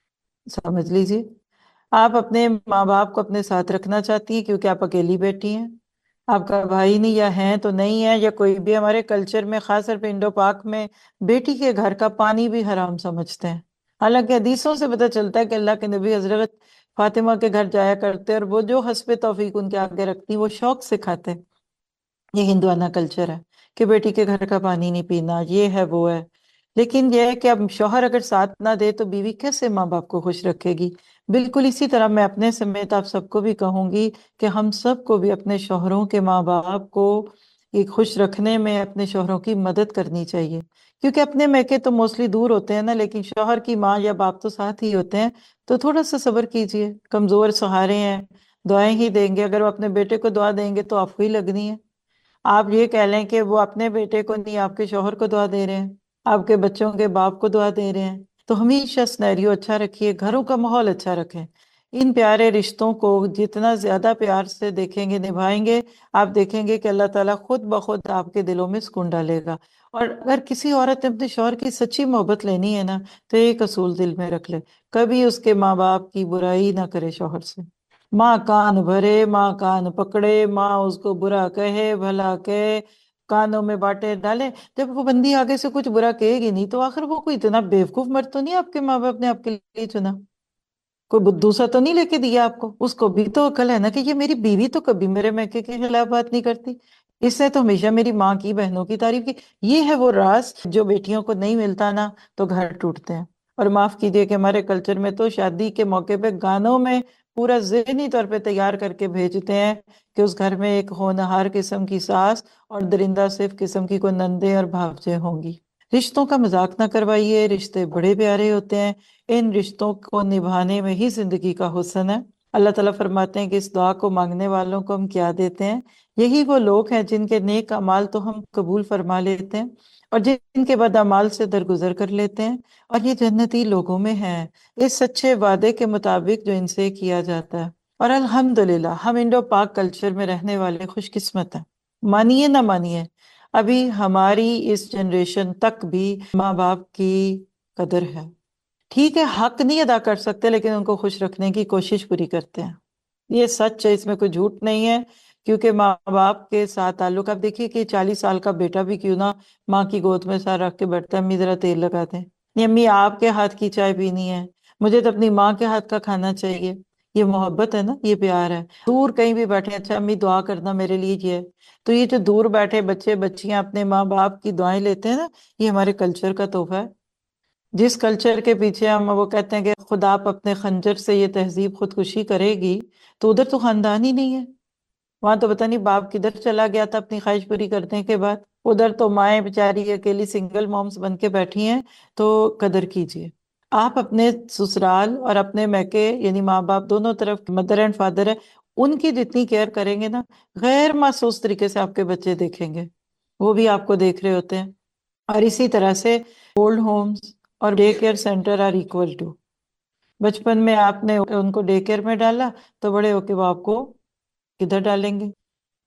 سمجھ لیجیے، آپ اپنے ماں باپ کو اپنے ساتھ رکھنا چاہتی ہیں کیونکہ آپ اکیلی بیٹی ہیں، آپ کا بھائی نہیں، یا ہیں تو نہیں ہے، یا کوئی بھی، ہمارے کلچر میں خاص طور پہ انڈو پاک میں بیٹی کے گھر کا پانی بھی حرام سمجھتے ہیں۔ حالانکہ حدیثوں سے پتہ چلتا ہے کہ اللہ کے نبی حضرت فاطمہ کے گھر جایا کرتے، اور وہ جو حسب توفیق ان کے آگے رکھتی وہ شوق سے کھاتے۔ یہ ہندوانہ کلچر ہے کہ بیٹی کے گھر کا پانی نہیں پینا، یہ ہے وہ ہے۔ لیکن یہ ہے کہ اب شوہر اگر ساتھ نہ دے تو بیوی کیسے ماں باپ کو خوش رکھے گی؟ بالکل اسی طرح میں اپنے سمیت آپ سب کو بھی کہوں گی کہ ہم سب کو بھی اپنے شوہروں کے ماں باپ کو ایک خوش رکھنے میں اپنے شوہروں کی مدد کرنی چاہیے، کیونکہ اپنے میکے تو موسٹلی دور ہوتے ہیں نا، لیکن شوہر کی ماں یا باپ تو ساتھ ہی ہوتے ہیں۔ تو تھوڑا سا صبر کیجئے، کمزور سہارے ہیں، دعائیں ہی دیں گے۔ اگر وہ اپنے بیٹے کو دعا دیں گے تو آپ کو ہی لگنی ہے۔ آپ یہ کہہ لیں کہ وہ اپنے بیٹے کو نہیں، آپ کے شوہر کو دعا دے رہے ہیں، آپ کے بچوں کے باپ کو دعا دے رہے ہیں۔ تو ہمیشہ سینیریو اچھا رکھیے، گھروں کا ماحول اچھا رکھیں۔ ان پیارے رشتوں کو جتنا زیادہ پیار سے دیکھیں گے، نبھائیں گے، آپ دیکھیں گے کہ اللہ تعالیٰ خود بخود آپ کے دلوں میں سکون ڈالے گا۔ اور اگر کسی عورت نے اپنے شوہر کی سچی محبت لینی ہے نا تو ایک اصول دل میں رکھ لے، کبھی اس کے ماں باپ کی برائی نہ کرے شوہر سے۔ ماں کان بھرے، ماں کان پکڑے، ماں اس کو برا کہے بھلا کہے، کانوں میں باٹے ڈالیں، جب وہ بندی آگے سے کچھ برا کہے گی نہیں تو آخر وہ کوئی اتنا بیوقوف مرد تو نہیں آپ کے ماں باپ نے آپ کے لیے چنا، کوئی دوسرا تو نہیں لے کے دیا آپ کو، اس کو بھی تو عقل ہے نا کہ یہ میری بیوی تو کبھی میرے میکے کے خلاف بات نہیں کرتی، اس نے تو ہمیشہ میری ماں کی بہنوں کی تعریف کی۔ یہ ہے وہ راز جو بیٹیوں کو نہیں ملتا نا تو گھر ٹوٹتے ہیں۔ اور معاف کیجئے کہ ہمارے کلچر میں تو شادی کے موقع پہ گانوں میں پورا ذہنی طور پہ تیار کر کے بھیجتے ہیں کہ اس گھر میں ایک ہونہار قسم کی ساس اور درندہ صرف قسم کی کوئی نندیں اور بھانجیں ہوں گی۔ رشتوں کا مذاق نہ کروائیے، رشتے بڑے پیارے ہوتے ہیں، ان رشتوں کو نبھانے میں ہی زندگی کا حسن ہے۔ اللہ تعالیٰ فرماتے ہیں کہ اس دعا کو مانگنے والوں کو ہم کیا دیتے ہیں، یہی وہ لوگ ہیں جن کے نیک اعمال تو ہم قبول فرما لیتے ہیں اور جن کے بد اعمال سے درگزر کر لیتے ہیں، اور یہ جنتی لوگوں میں ہے اس سچے وعدے کے مطابق جو ان سے کیا جاتا ہے۔ اور الحمدللہ ہم انڈو پاک کلچر میں رہنے والے خوش قسمت ہیں، مانیے نہ مانیے، ابھی ہماری اس جنریشن تک بھی ماں باپ کی قدر ہے۔ ٹھیک ہے حق نہیں ادا کر سکتے لیکن ان کو خوش رکھنے کی کوشش پوری کرتے ہیں، یہ سچ ہے، اس میں کوئی جھوٹ نہیں ہے، کیونکہ ماں باپ کے ساتھ تعلق، آپ دیکھیے کہ 40 سال کا بیٹا بھی کیوں نہ ماں کی گود میں سار رکھ کے بیٹھتا ہے، امی ذرا تیل لگا دیں، نہیں امی آپ کے ہاتھ کی چائے پینی ہے، مجھے تو اپنی ماں کے ہاتھ کا کھانا چاہیے۔ یہ محبت ہے نا، یہ پیار ہے۔ دور کہیں بھی بیٹھے، اچھا امی دعا کرنا میرے لیے، یہ ہے۔ تو یہ جو دور بیٹھے بچے بچیاں اپنے ماں باپ کی دعائیں لیتے ہیں نا، یہ ہمارے کلچر کا تحفہ ہے۔ جس کلچر کے پیچھے ہم وہ کہتے ہیں کہ خدا آپ اپنے خنجر سے یہ تہذیب خودکشی کرے گی، تو ادھر تو خاندان ہی نہیں ہے، وہاں تو پتہ نہیں باپ کدھر چلا گیا تھا اپنی خواہش پوری کرنے کے بعد، ادھر تو مائیں بیچاری اکیلی سنگل مومز بن کے بیٹھی ہیں۔ تو قدر کیجیے، آپ اپنے سسرال اور اپنے میکے یعنی ماں باپ دونوں طرف مدر اینڈ فادر ہے، ان کی جتنی کیئر کریں گے نا، غیر محسوس طریقے سے آپ کے بچے دیکھیں گے، وہ بھی آپ کو دیکھ رہے ہوتے ہیں۔ اور اسی طرح سے اولڈ ہومز اور day care centre are equal to, بچپن میں آپ نے ان کو ڈے کیئر میں ڈالا تو بڑے ہو کے وہ آپ کو کدھر ڈالیں گے؟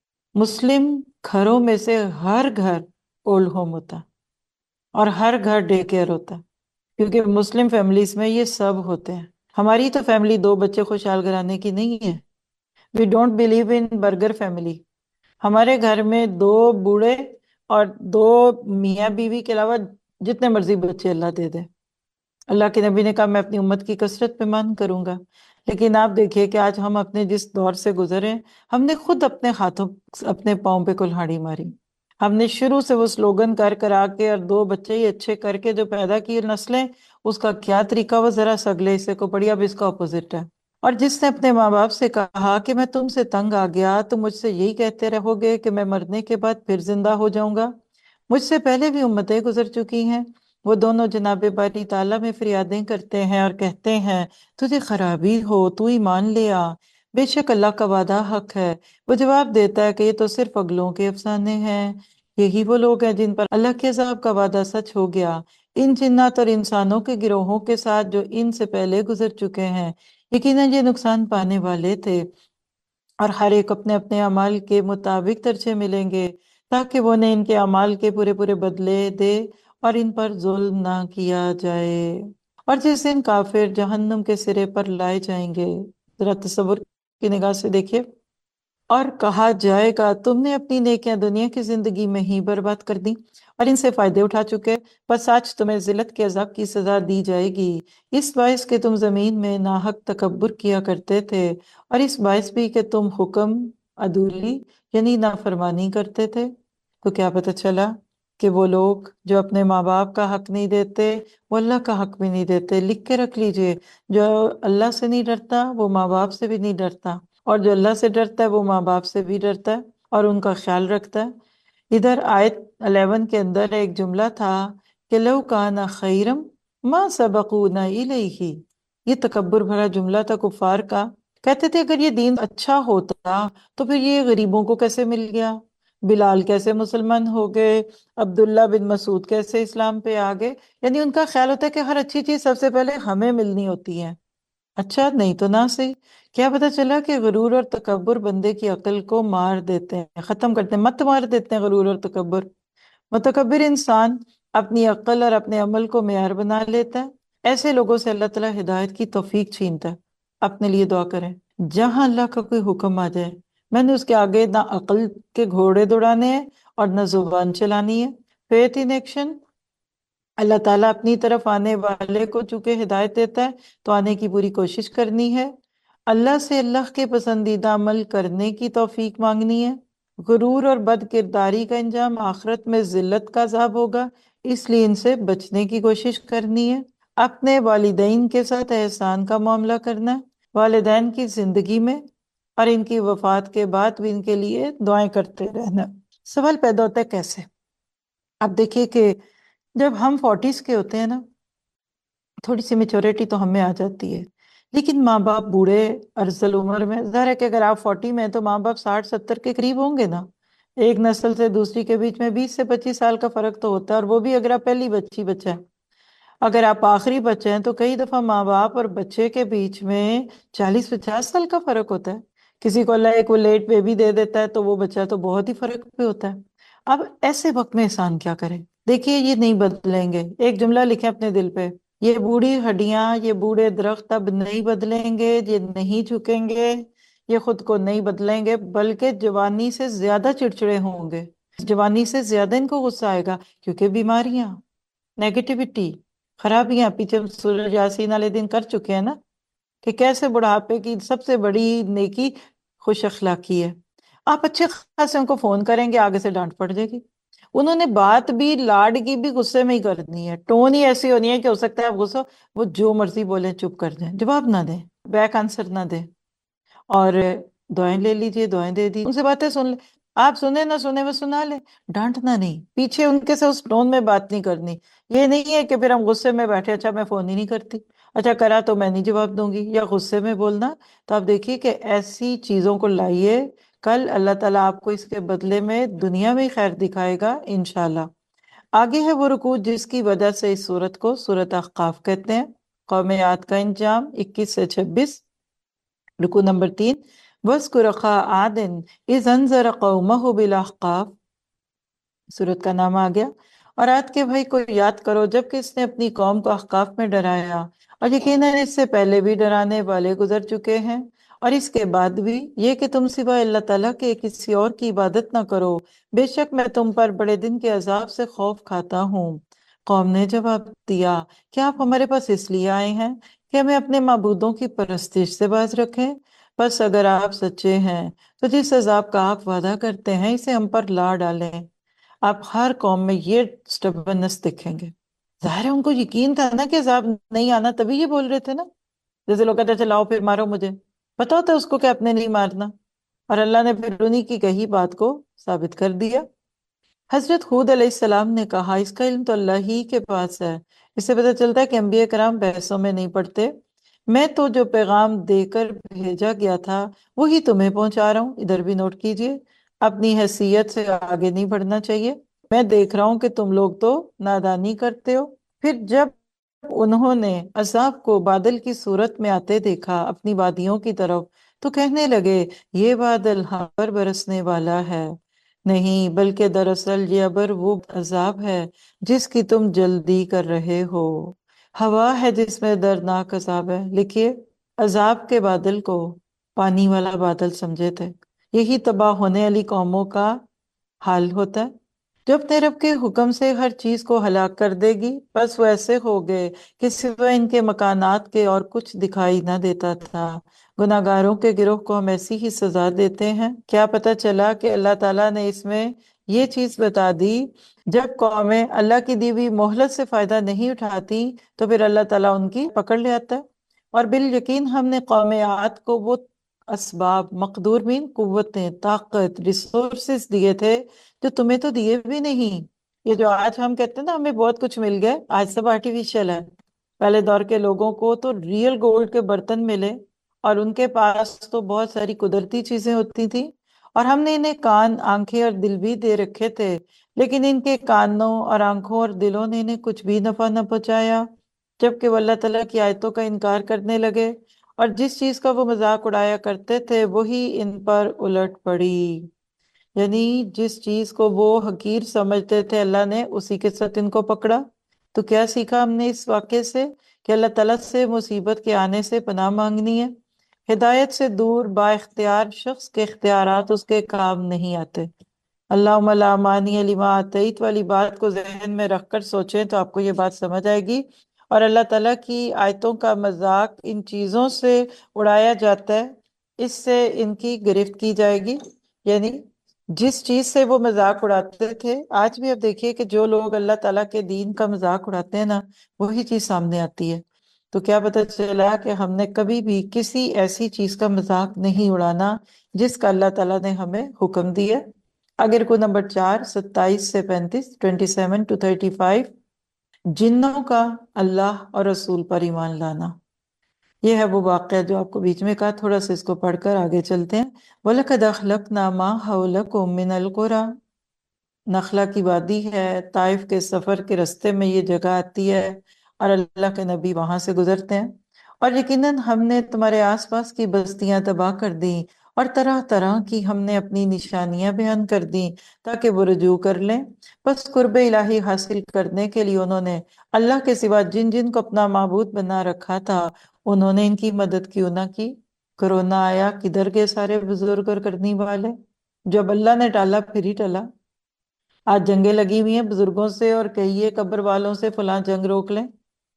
مسلم گھروں میں سے ہر گھر اولڈ ہوم ہوتا ہے اور ہر گھر ڈے کیئر ہوتا ہے، کیونکہ مسلم فیملیز میں یہ سب ہوتے ہیں۔ ہماری تو فیملی 2 بچے خوشحال گھرانے کی نہیں ہے، we don't believe in burger family. ہمارے گھر میں 2 بوڑھے اور 2 میاں بیوی کے علاوہ جتنے مرضی بچے اللہ دے دے، اللہ کے نبی نے کہا میں اپنی امت کی کثرت پہ مان کروں گا۔ لیکن آپ دیکھیے کہ آج ہم اپنے جس دور سے گزرے، ہم نے خود اپنے ہاتھوں اپنے پاؤں پہ کلہاڑی ماری، ہم نے شروع سے وہ سلوگن کر کرا کے اور 2 بچے ہی اچھے کر کے جو پیدا کی نسلیں، اس کا کیا طریقہ، وہ ذرا سگلے سے کو پڑھی، اب اس کا اپوزٹ ہے۔ اور جس نے اپنے ماں باپ سے کہا کہ میں تم سے تنگ آ گیا، تم مجھ سے یہی کہتے رہو گے کہ میں مرنے کے بعد پھر زندہ ہو جاؤں گا، مجھ سے پہلے بھی امتیں گزر چکی ہیں، وہ دونوں جناب باری تعالیٰ میں فریادیں کرتے ہیں اور کہتے ہیں تجھے خرابی ہو تو ایمان لے آ، بے شک اللہ کا وعدہ حق ہے۔ وہ جواب دیتا ہے کہ یہ تو صرف اگلوں کے افسانے ہیں، یہی وہ لوگ ہیں جن پر اللہ کے عذاب کا وعدہ سچ ہو گیا، ان جنات اور انسانوں کے گروہوں کے ساتھ جو ان سے پہلے گزر چکے ہیں، یقیناً یہ نقصان پانے والے تھے، اور ہر ایک اپنے اپنے اعمال کے مطابق درجے ملیں گے، تاکہ وہ انہیں ان کے اعمال کے پورے پورے بدلے دے اور ان پر ظلم نہ کیا جائے۔ اور جس دن کافر جہنم کے سرے پر لائے جائیں گے، ذرا تصور کی نگاہ سے دیکھیے، اور کہا جائے گا تم نے اپنی نیکیاں دنیا کی زندگی میں ہی برباد کر دیں اور ان سے فائدے اٹھا چکے، بس آج تمہیں ذلت کے عذاب کی سزا دی جائے گی، اس باعث کہ تم زمین میں ناحق تکبر کیا کرتے تھے، اور اس باعث بھی کہ تم حکم عدولی یعنی نافرمانی کرتے تھے۔ تو کیا پتہ چلا کہ وہ لوگ جو اپنے ماں باپ کا حق نہیں دیتے، وہ اللہ کا حق بھی نہیں دیتے۔ لکھ کے رکھ لیجئے، جو اللہ سے نہیں ڈرتا وہ ماں باپ سے بھی نہیں ڈرتا، اور جو اللہ سے ڈرتا ہے وہ ماں باپ سے بھی ڈرتا ہے اور ان کا خیال رکھتا ہے۔ ادھر آیت 11 کے اندر ایک جملہ تھا کہ لو کان خیرم ما سبقونا الیہ، یہ تکبر بھرا جملہ تھا کفار کا، کہتے تھے اگر یہ دین اچھا ہوتا تو پھر یہ غریبوں کو کیسے مل گیا، بلال کیسے مسلمان ہو گئے، عبداللہ بن مسعود کیسے اسلام پہ آ گئے، یعنی ان کا خیال ہوتا ہے کہ ہر اچھی چیز سب سے پہلے ہمیں ملنی ہوتی ہے۔ اچھا نہیں تو نہ صحیح، کیا پتہ چلا کہ غرور اور تکبر بندے کی عقل کو مار دیتے ہیں، ختم کرتے ہیں، مت مار دیتے ہیں غرور اور تکبر۔ متکبر انسان اپنی عقل اور اپنے عمل کو معیار بنا لیتا ہے، ایسے لوگوں سے اللہ تعالیٰ ہدایت کی توفیق چھینتا ہے۔ اپنے لیے دعا کریں، جہاں اللہ کا کوئی حکم آ جائے میں نے اس کے آگے نہ عقل کے گھوڑے دوڑانے ہیں اور نہ زبان چلانی ہے۔ فیتھ ان ایکشن، اللہ تعالیٰ اپنی طرف آنے والے کو چونکہ ہدایت دیتا ہے تو آنے کی پوری کوشش کرنی ہے۔ اللہ سے اللہ کے پسندیدہ عمل کرنے کی توفیق مانگنی ہے۔ غرور اور بد کرداری کا انجام آخرت میں ذلت کا عذاب ہوگا، اس لیے ان سے بچنے کی کوشش کرنی ہے۔ اپنے والدین کے ساتھ احسان کا معاملہ کرنا ہے، والدین کی زندگی میں اور ان کی وفات کے بعد بھی ان کے لیے دعائیں کرتے رہنا۔ سوال پیدا ہوتا ہے کیسے؟ اب دیکھیے کہ جب ہم 40s کے ہوتے ہیں نا، تھوڑی سی میچورٹی تو ہمیں آ جاتی ہے، لیکن ماں باپ بوڑھے ارذل عمر میں، ظاہر ہے کہ اگر آپ 40 میں ہیں تو ماں باپ 60-70 کے قریب ہوں گے نا۔ ایک نسل سے دوسری کے بیچ میں 20 سے 25 سال کا فرق تو ہوتا ہے، اور وہ بھی اگر آپ پہلی بچہ ہے۔ اگر آپ آخری بچے ہیں تو کئی دفعہ ماں باپ اور بچے کے بیچ میں 40-50 سال کا فرق ہوتا ہے۔ کسی کو اللہ ایک وہ لیٹ بیبی دے دیتا ہے تو وہ بچہ تو بہت ہی فرق پہ ہوتا ہے۔ اب ایسے وقت میں احسان کیا کریں؟ دیکھیے یہ نہیں بدلیں گے، ایک جملہ لکھیں اپنے دل پہ، یہ بوڑھی ہڈیاں، یہ بوڑھے درخت اب نہیں بدلیں گے، یہ نہیں جھکیں گے، یہ خود کو نہیں بدلیں گے، بلکہ جوانی سے زیادہ چڑچڑے ہوں گے، جوانی سے زیادہ ان کو غصہ آئے گا، کیونکہ بیماریاں، نیگیٹیوٹی، خرابیاں، پیچھے ہم سورہ یاسین والے دن کر چکے ہیں نا کہ کیسے بڑھاپے کی سب سے بڑی نیکی خوش اخلاقی ہے۔ آپ اچھے خاصے ان کو فون کریں گے، آگے سے ڈانٹ پڑ جائے گی، انہوں نے بات بھی لاڈ کی بھی غصے میں ہی کرنی ہے، ٹون ہی ایسی ہونی ہے کہ ہو سکتا ہے آپ غصہ، وہ جو مرضی بولیں چپ کر جائیں، جواب نہ دیں، بیک آنسر نہ دیں، اور دعائیں لے لیجئے، دعائیں دے دی، ان سے باتیں سن لیں، آپ سنیں نہ سنیں وہ سنا لیں، ڈانٹنا نہیں، پیچھے ان کے سے اس ٹون میں بات نہیں کرنی۔ یہ نہیں ہے کہ پھر ہم غصے میں بیٹھے، اچھا میں فون ہی نہیں کرتی، اچھا کرا تو میں نہیں جواب دوں گی، یا غصے میں بولنا۔ تو آپ دیکھیے کہ ایسی چیزوں کو لائیے، کل اللہ تعالیٰ آپ کو اس کے بدلے میں دنیا میں ہی خیر دکھائے گا انشاءاللہ۔ آگے ہے وہ رکوع جس کی وجہ سے اس سورت کو سورت احقاف کہتے ہیں، قوم عاد کا انجام 21 سے 26، رکوع نمبر 3، وَاذْكُرْ أَخَا عَادٍ إِذْ أَنذَرَ قَوْمَهُ بِالْأَحْقَافِ، سورت کا نام آ گیا۔ اور عاد کے بھائی کو یاد کرو جبکہ اس نے اپنی قوم کو احقاف میں ڈرایا، اور یقیناً اس سے پہلے بھی ڈرانے والے گزر چکے ہیں، اور اس کے بعد بھی یہ کہ تم سوائے اللہ تعالیٰ کے کسی اور کی عبادت نہ کرو، بے شک میں تم پر بڑے دن کے عذاب سے خوف کھاتا ہوں۔ قوم نے جواب دیا، کیا آپ ہمارے پاس اس لیے آئے ہیں کہ ہمیں اپنے معبودوں کی پرستش سے باز رکھیں؟ بس اگر آپ سچے ہیں تو جس عذاب کا آپ وعدہ کرتے ہیں اسے ہم پر لا ڈالیں۔ آپ ہر قوم میں یہ سٹبرنس دیکھیں گے، ظاہر ہے ان کو یقین تھا نا کہ عذاب نہیں آنا، تبھی یہ بول رہے تھے نا، جیسے لوگ کہتے ہیں چلاؤ پھر مارو مجھے، پتا ہوتا ہے اس کو کہ اپنے نہیں مارنا، اور اللہ نے پھر انہی کی کہی بات کو ثابت کر دیا۔ حضرت ہود علیہ السلام نے کہا اس کا علم تو اللہ ہی کے پاس ہے، اس سے پتہ چلتا ہے کہ انبیاء کرام بحثوں میں نہیں پڑتے، میں تو جو پیغام دے کر بھیجا گیا تھا وہی تمہیں پہنچا رہا ہوں، ادھر بھی نوٹ کیجئے، اپنی حیثیت سے آگے نہیں بڑھنا چاہیے، میں دیکھ رہا ہوں کہ تم لوگ تو نادانی کرتے ہو۔ پھر جب انہوں نے عذاب کو بادل کی صورت میں آتے دیکھا اپنی وادیوں کی طرف تو کہنے لگے یہ بادل ہم پر برسنے والا ہے، نہیں بلکہ دراصل یہ ابر وہ عذاب ہے جس کی تم جلدی کر رہے ہو، ہوا ہے جس میں دردناک عذاب ہے۔ لکھیے عذاب کے بادل کو پانی والا بادل سمجھے تھے، یہی تباہ ہونے والی قوموں کا حال ہوتا ہے جو اپنے رب کے حکم سے ہر چیز کو ہلاک کر دے گی۔ بس وہ ایسے ہو گئے کہ سوائے ان کے مکانات کے اور کچھ دکھائی نہ دیتا تھا۔ گناہ گاروں کے گروہ کو ہم ایسی ہی سزا دیتے ہیں۔ کیا پتہ چلا کہ اللہ تعالیٰ نے اس میں یہ چیز بتا دی، جب قومیں اللہ کی دی ہوئی مہلت سے فائدہ نہیں اٹھاتی تو پھر اللہ تعالیٰ ان کی پکڑ لے آتا ہے۔ اور بالیقین ہم نے قوم عاد کو وہ اسباب، مقدور مین قوتیں، طاقت، ریسورسز دیے تھے جو تمہیں تو دیے بھی نہیں۔ یہ جو آج ہم کہتے ہیں نا ہمیں بہت کچھ مل گیا، آج سب آرٹیفیشل ہے۔ پہلے دور کے لوگوں کو تو ریئل گولڈ کے برتن ملے، اور ان کے پاس تو بہت ساری قدرتی چیزیں ہوتی تھیں، اور ہم نے انہیں کان، آنکھیں اور دل بھی دے رکھے تھے، لیکن ان کے کانوں اور آنکھوں اور دلوں نے انہیں کچھ بھی نفع نہ پہنچایا، جبکہ وہ اللہ تعالیٰ کی آیتوں کا انکار کرنے لگے، اور جس چیز کا وہ مذاق اڑایا کرتے تھے وہی ان پر الٹ پڑی۔ یعنی جس چیز کو وہ حقیر سمجھتے تھے اللہ نے اسی کے ساتھ ان کو پکڑا۔ تو کیا سیکھا ہم نے اس واقعے سے؟ کہ اللہ تعالیٰ سے مصیبت کے آنے سے پناہ مانگنی ہے۔ ہدایت سے دور با اختیار شخص کے اختیارات اس کے کام نہیں آتے۔ اللہم لا مانع لما آتیت والی بات کو ذہن میں رکھ کر سوچیں تو آپ کو یہ بات سمجھ آئے گی۔ اور اللہ تعالیٰ کی آیتوں کا مذاق ان چیزوں سے اڑایا جاتا ہے، اس سے ان کی گرفت کی جائے گی، یعنی جس چیز سے وہ مذاق اڑاتے تھے آج بھی اب دیکھیے کہ جو لوگ اللہ تعالیٰ کے دین کا مذاق اڑاتے ہیں نا وہی چیز سامنے آتی ہے۔ تو کیا پتہ چلا کہ ہم نے کبھی بھی کسی ایسی چیز کا مذاق نہیں اڑانا جس کا اللہ تعالیٰ نے ہمیں حکم دیا۔ اگر کو نمبر 4 27 سے 35 27 to 35 جنوں کا اللہ اور رسول پر ایمان لانا، یہ ہے وہ واقعہ جو آپ کو بیچ میں کہا، تھوڑا سا اس کو پڑھ کر آگے چلتے ہیں۔ وَلَقَدْ أَخْلَقْنَا مَا حَوْلَكُم مِّنَ الْقُرَىٰ، نخلا کی وادی ہے، طائف کے سفر کے رستے میں یہ جگہ آتی ہے اور اللہ کے نبی وہاں سے گزرتے ہیں۔ اور یقیناً ہم نے تمہارے آس پاس کی بستیاں تباہ کر دیں اور طرح طرح کی ہم نے اپنی نشانیاں بیان کر دیں تاکہ وہ رجوع کر لیں۔ بس قرب الہی حاصل کرنے کے لیے انہوں نے اللہ کے سوا جن جن کو اپنا معبود بنا رکھا تھا انہوں نے ان کی مدد کیوں نہ کی۔ کرونا آیا، کدھر گئے سارے بزرگ اور کرنی والے؟ جب اللہ نے ٹالا پھر ہی ٹلا۔ آج جنگیں لگی ہوئی ہیں بزرگوں سے، اور کہیے قبر والوں سے فلاں جنگ روک لیں۔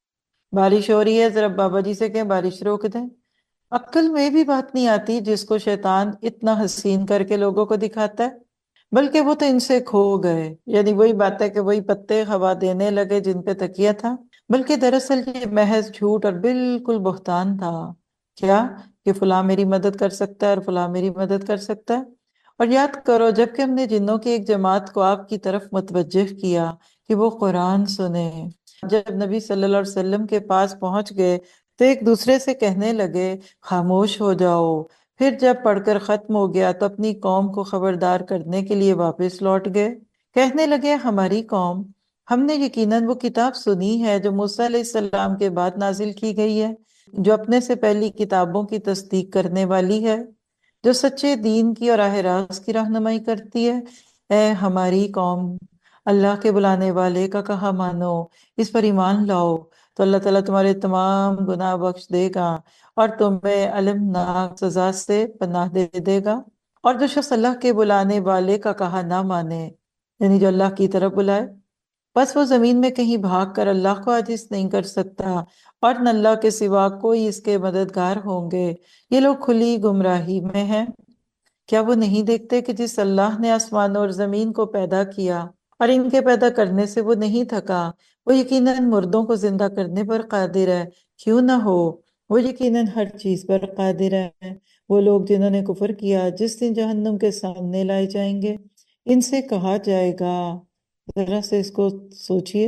بارش ہو رہی ہے، ذرا بابا جی سے کہیں بارش روک دیں۔ عقل میں بھی بات نہیں آتی جس کو شیطان اتنا حسین کر کے لوگوں کو دکھاتا ہے، بلکہ وہ تو ان سے کھو گئے، یعنی وہی بات ہے کہ وہی پتے ہوا دینے لگے جن پہ تکیہ تھا، بلکہ دراصل یہ محض جھوٹ اور بالکل بہتان تھا۔ کیا کہ فلاں میری مدد کر سکتا ہے اور فلاں میری مدد کر سکتا ہے۔ اور یاد کرو جب کہ ہم نے جنوں کی ایک جماعت کو آپ کی طرف متوجہ کیا کہ وہ قرآن سنیں، جب نبی صلی اللہ علیہ وسلم کے پاس پہنچ گئے تو ایک دوسرے سے کہنے لگے خاموش ہو جاؤ۔ پھر جب پڑھ کر ختم ہو گیا تو اپنی قوم کو خبردار کرنے کے لیے واپس لوٹ گئے، کہنے لگے ہماری قوم، ہم نے یقیناً وہ کتاب سنی ہے جو موسیٰ علیہ السلام کے بعد نازل کی گئی ہے، جو اپنے سے پہلی کتابوں کی تصدیق کرنے والی ہے، جو سچے دین کی اور راہ راست کی رہنمائی کرتی ہے۔ اے ہماری قوم، اللہ کے بلانے والے کا کہا مانو، اس پر ایمان لاؤ تو اللہ تعالیٰ تمہارے تمام گناہ بخش دے گا اور تمہیں المناک سزا سے پناہ دے دے گا۔ اور جو شخص اللہ کے بلانے والے کا کہا نہ مانے، یعنی جو اللہ کی طرف بلائے، بس وہ زمین میں کہیں بھاگ کر اللہ کو عاجز نہیں کر سکتا اور نہ اللہ کے سوا کوئی اس کے مددگار ہوں گے۔ یہ لوگ کھلی گمراہی میں ہیں۔ کیا وہ نہیں دیکھتے کہ جس اللہ نے آسمان اور زمین کو پیدا کیا اور ان کے پیدا کرنے سے وہ نہیں تھکا، وہ یقیناً مردوں کو زندہ کرنے پر قادر ہے؟ کیوں نہ ہو، وہ یقیناً ہر چیز پر قادر ہے۔ وہ لوگ جنہوں نے کفر کیا جس دن جہنم کے سامنے لائے جائیں گے، ان سے کہا جائے گا، ذرا سے اس کو سوچئے،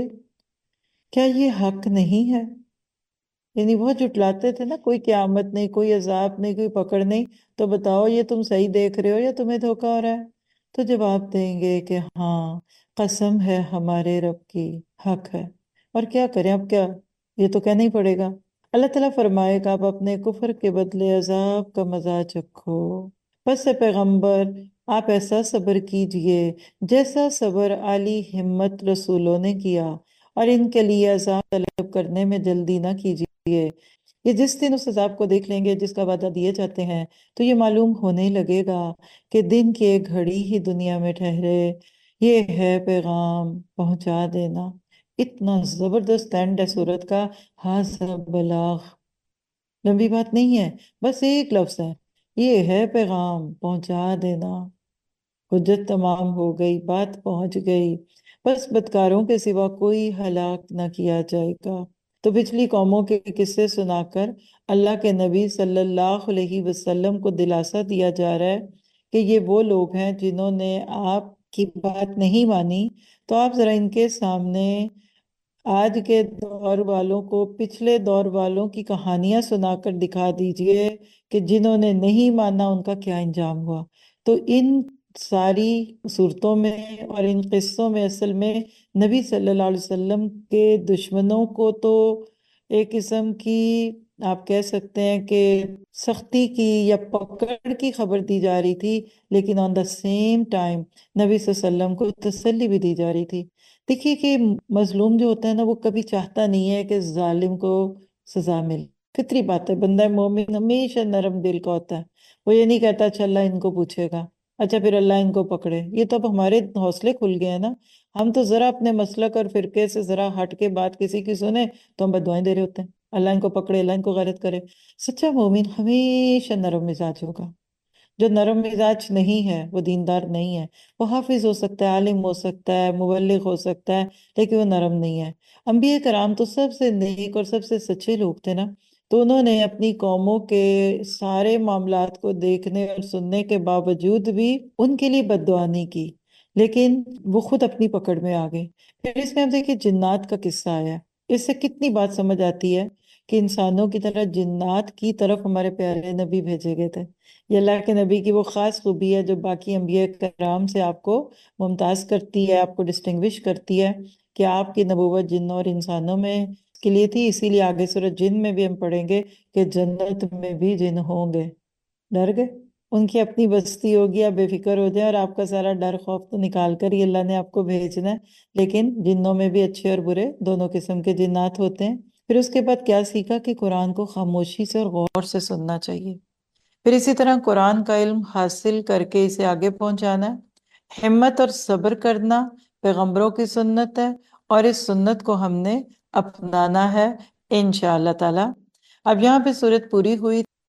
کیا یہ حق نہیں ہے؟ یعنی وہ جھٹلاتے تھے نا، کوئی قیامت نہیں، کوئی عذاب نہیں، کوئی پکڑ نہیں، تو بتاؤ یہ تم صحیح دیکھ رہے ہو یا تمہیں دھوکہ ہو رہا ہے؟ تو جواب دیں گے کہ ہاں، قسم ہے ہمارے رب کی، حق ہے۔ اور کیا کریں، اب کیا، یہ تو کہنا ہی پڑے گا۔ اللہ تعالیٰ فرمائے گا اب اپنے کفر کے بدلے عذاب کا مزہ چکھو۔ پس اے پیغمبر آپ ایسا صبر کیجئے جیسا صبر عالی ہمت رسولوں نے کیا، اور ان کے لیے عذاب طلب کرنے میں جلدی نہ کیجئے۔ یہ جس دن اس عذاب کو دیکھ لیں گے جس کا وعدہ دیے جاتے ہیں تو یہ معلوم ہونے لگے گا کہ دن کی ایک گھڑی ہی دنیا میں ٹھہرے۔ یہ ہے پیغام پہنچا دینا۔ اتنا زبردست اینڈ ہے سورت کا، ھذا بلاغ، لمبی بات نہیں ہے، بس ایک لفظ ہے، یہ ہے پیغام پہنچا دینا۔ حجت تمام ہو گئی، بات پہنچ گئی، بس بدکاروں کے سوا کوئی ہلاک نہ کیا جائے گا۔ تو پچھلی قوموں کے قصے سنا کر اللہ کے نبی صلی اللہ علیہ وسلم کو دلاسا دیا جا رہا ہے کہ یہ وہ لوگ ہیں جنہوں نے آپ کی بات نہیں مانی۔ تو آپ ذرا ان کے سامنے آج کے دور والوں کو پچھلے دور والوں کی کہانیاں سنا کر دکھا دیجئے کہ جنہوں نے نہیں مانا ان کا کیا انجام ہوا۔ تو ان ساری صورتوں میں اور ان قصوں میں اصل میں نبی صلی اللہ علیہ وسلم کے دشمنوں کو تو ایک قسم کی آپ کہہ سکتے ہیں کہ سختی کی یا پکڑ کی خبر دی جا رہی تھی، لیکن آن دا سیم ٹائم نبی صلی اللہ علیہ وسلم کو تسلی بھی دی جا رہی تھی۔ دیکھیے کہ مظلوم جو ہوتا ہے نا وہ کبھی چاہتا نہیں ہے کہ ظالم کو سزا ملے، فطری بات ہے، بندہ مومن ہمیشہ نرم دل کا ہوتا ہے، وہ یہ نہیں کہتا اچھا اللہ ان کو پوچھے گا، اچھا پھر اللہ ان کو پکڑے، یہ تو اب ہمارے حوصلے کھل گئے ہیں نا۔ ہم تو ذرا اپنے مسلک اور فرقے سے ذرا ہٹ کے بات کسی کی سنیں تو ہم بددعائیں دے رہے ہوتے ہیں، اللہ ان کو پکڑے، اللہ ان کو غارت کرے۔ سچا مومن ہمیشہ نرم مزاج ہوگا۔ جو نرم مزاج نہیں ہے وہ دیندار نہیں ہے۔ وہ حافظ ہو سکتا ہے، عالم ہو سکتا ہے، مبلغ ہو سکتا ہے، لیکن وہ نرم نہیں ہے۔ انبیاء کرام تو سب سے نیک اور سب سے سچے لوگ تھے نا، تو انہوں نے اپنی قوموں کے سارے معاملات کو دیکھنے اور سننے کے باوجود بھی ان کے لیے بد دعا نہیں کی، لیکن وہ خود اپنی پکڑ میں آ گئے۔ پھر اس میں ہم دیکھیں جنات کا قصہ آیا، اس سے کتنی بات سمجھ آتی ہے کہ انسانوں کی طرح جنات کی طرف ہمارے پیارے نبی بھیجے گئے تھے۔ یہ اللہ کے نبی کی وہ خاص خوبی ہے جو باقی انبیاء کرام سے آپ کو ممتاز کرتی ہے، آپ کو ڈسٹنگوش کرتی ہے، کہ آپ کی نبوت جنوں اور انسانوں میں کے لیے تھی۔ اسی لیے آگے سورۃ جن میں بھی ہم پڑھیں گے کہ جنت میں بھی جن ہوں گے۔ ڈر گئے؟ ان کی اپنی بستی ہوگی، آپ بے فکر ہو جائیں، اور آپ کا سارا ڈر خوف تو نکال کر ہی اللہ نے آپ کو بھیجنا ہے۔ لیکن جنوں میں بھی اچھے اور برے دونوں قسم کے جنات ہوتے ہیں۔ پھر اس کے بعد کیا سیکھا کہ قرآن کو خاموشی سے اور غور سے سننا چاہیے۔ پھر اسی طرح قرآن کا علم حاصل کر کے اسے آگے پہنچانا ہے۔ ہمت اور صبر کرنا پیغمبروں کی سنت ہے، اور اس سنت کو ہم نے اپنانا ہے انشاءاللہ تعالی۔ اب یہاں پہ صورت پوری ہوئی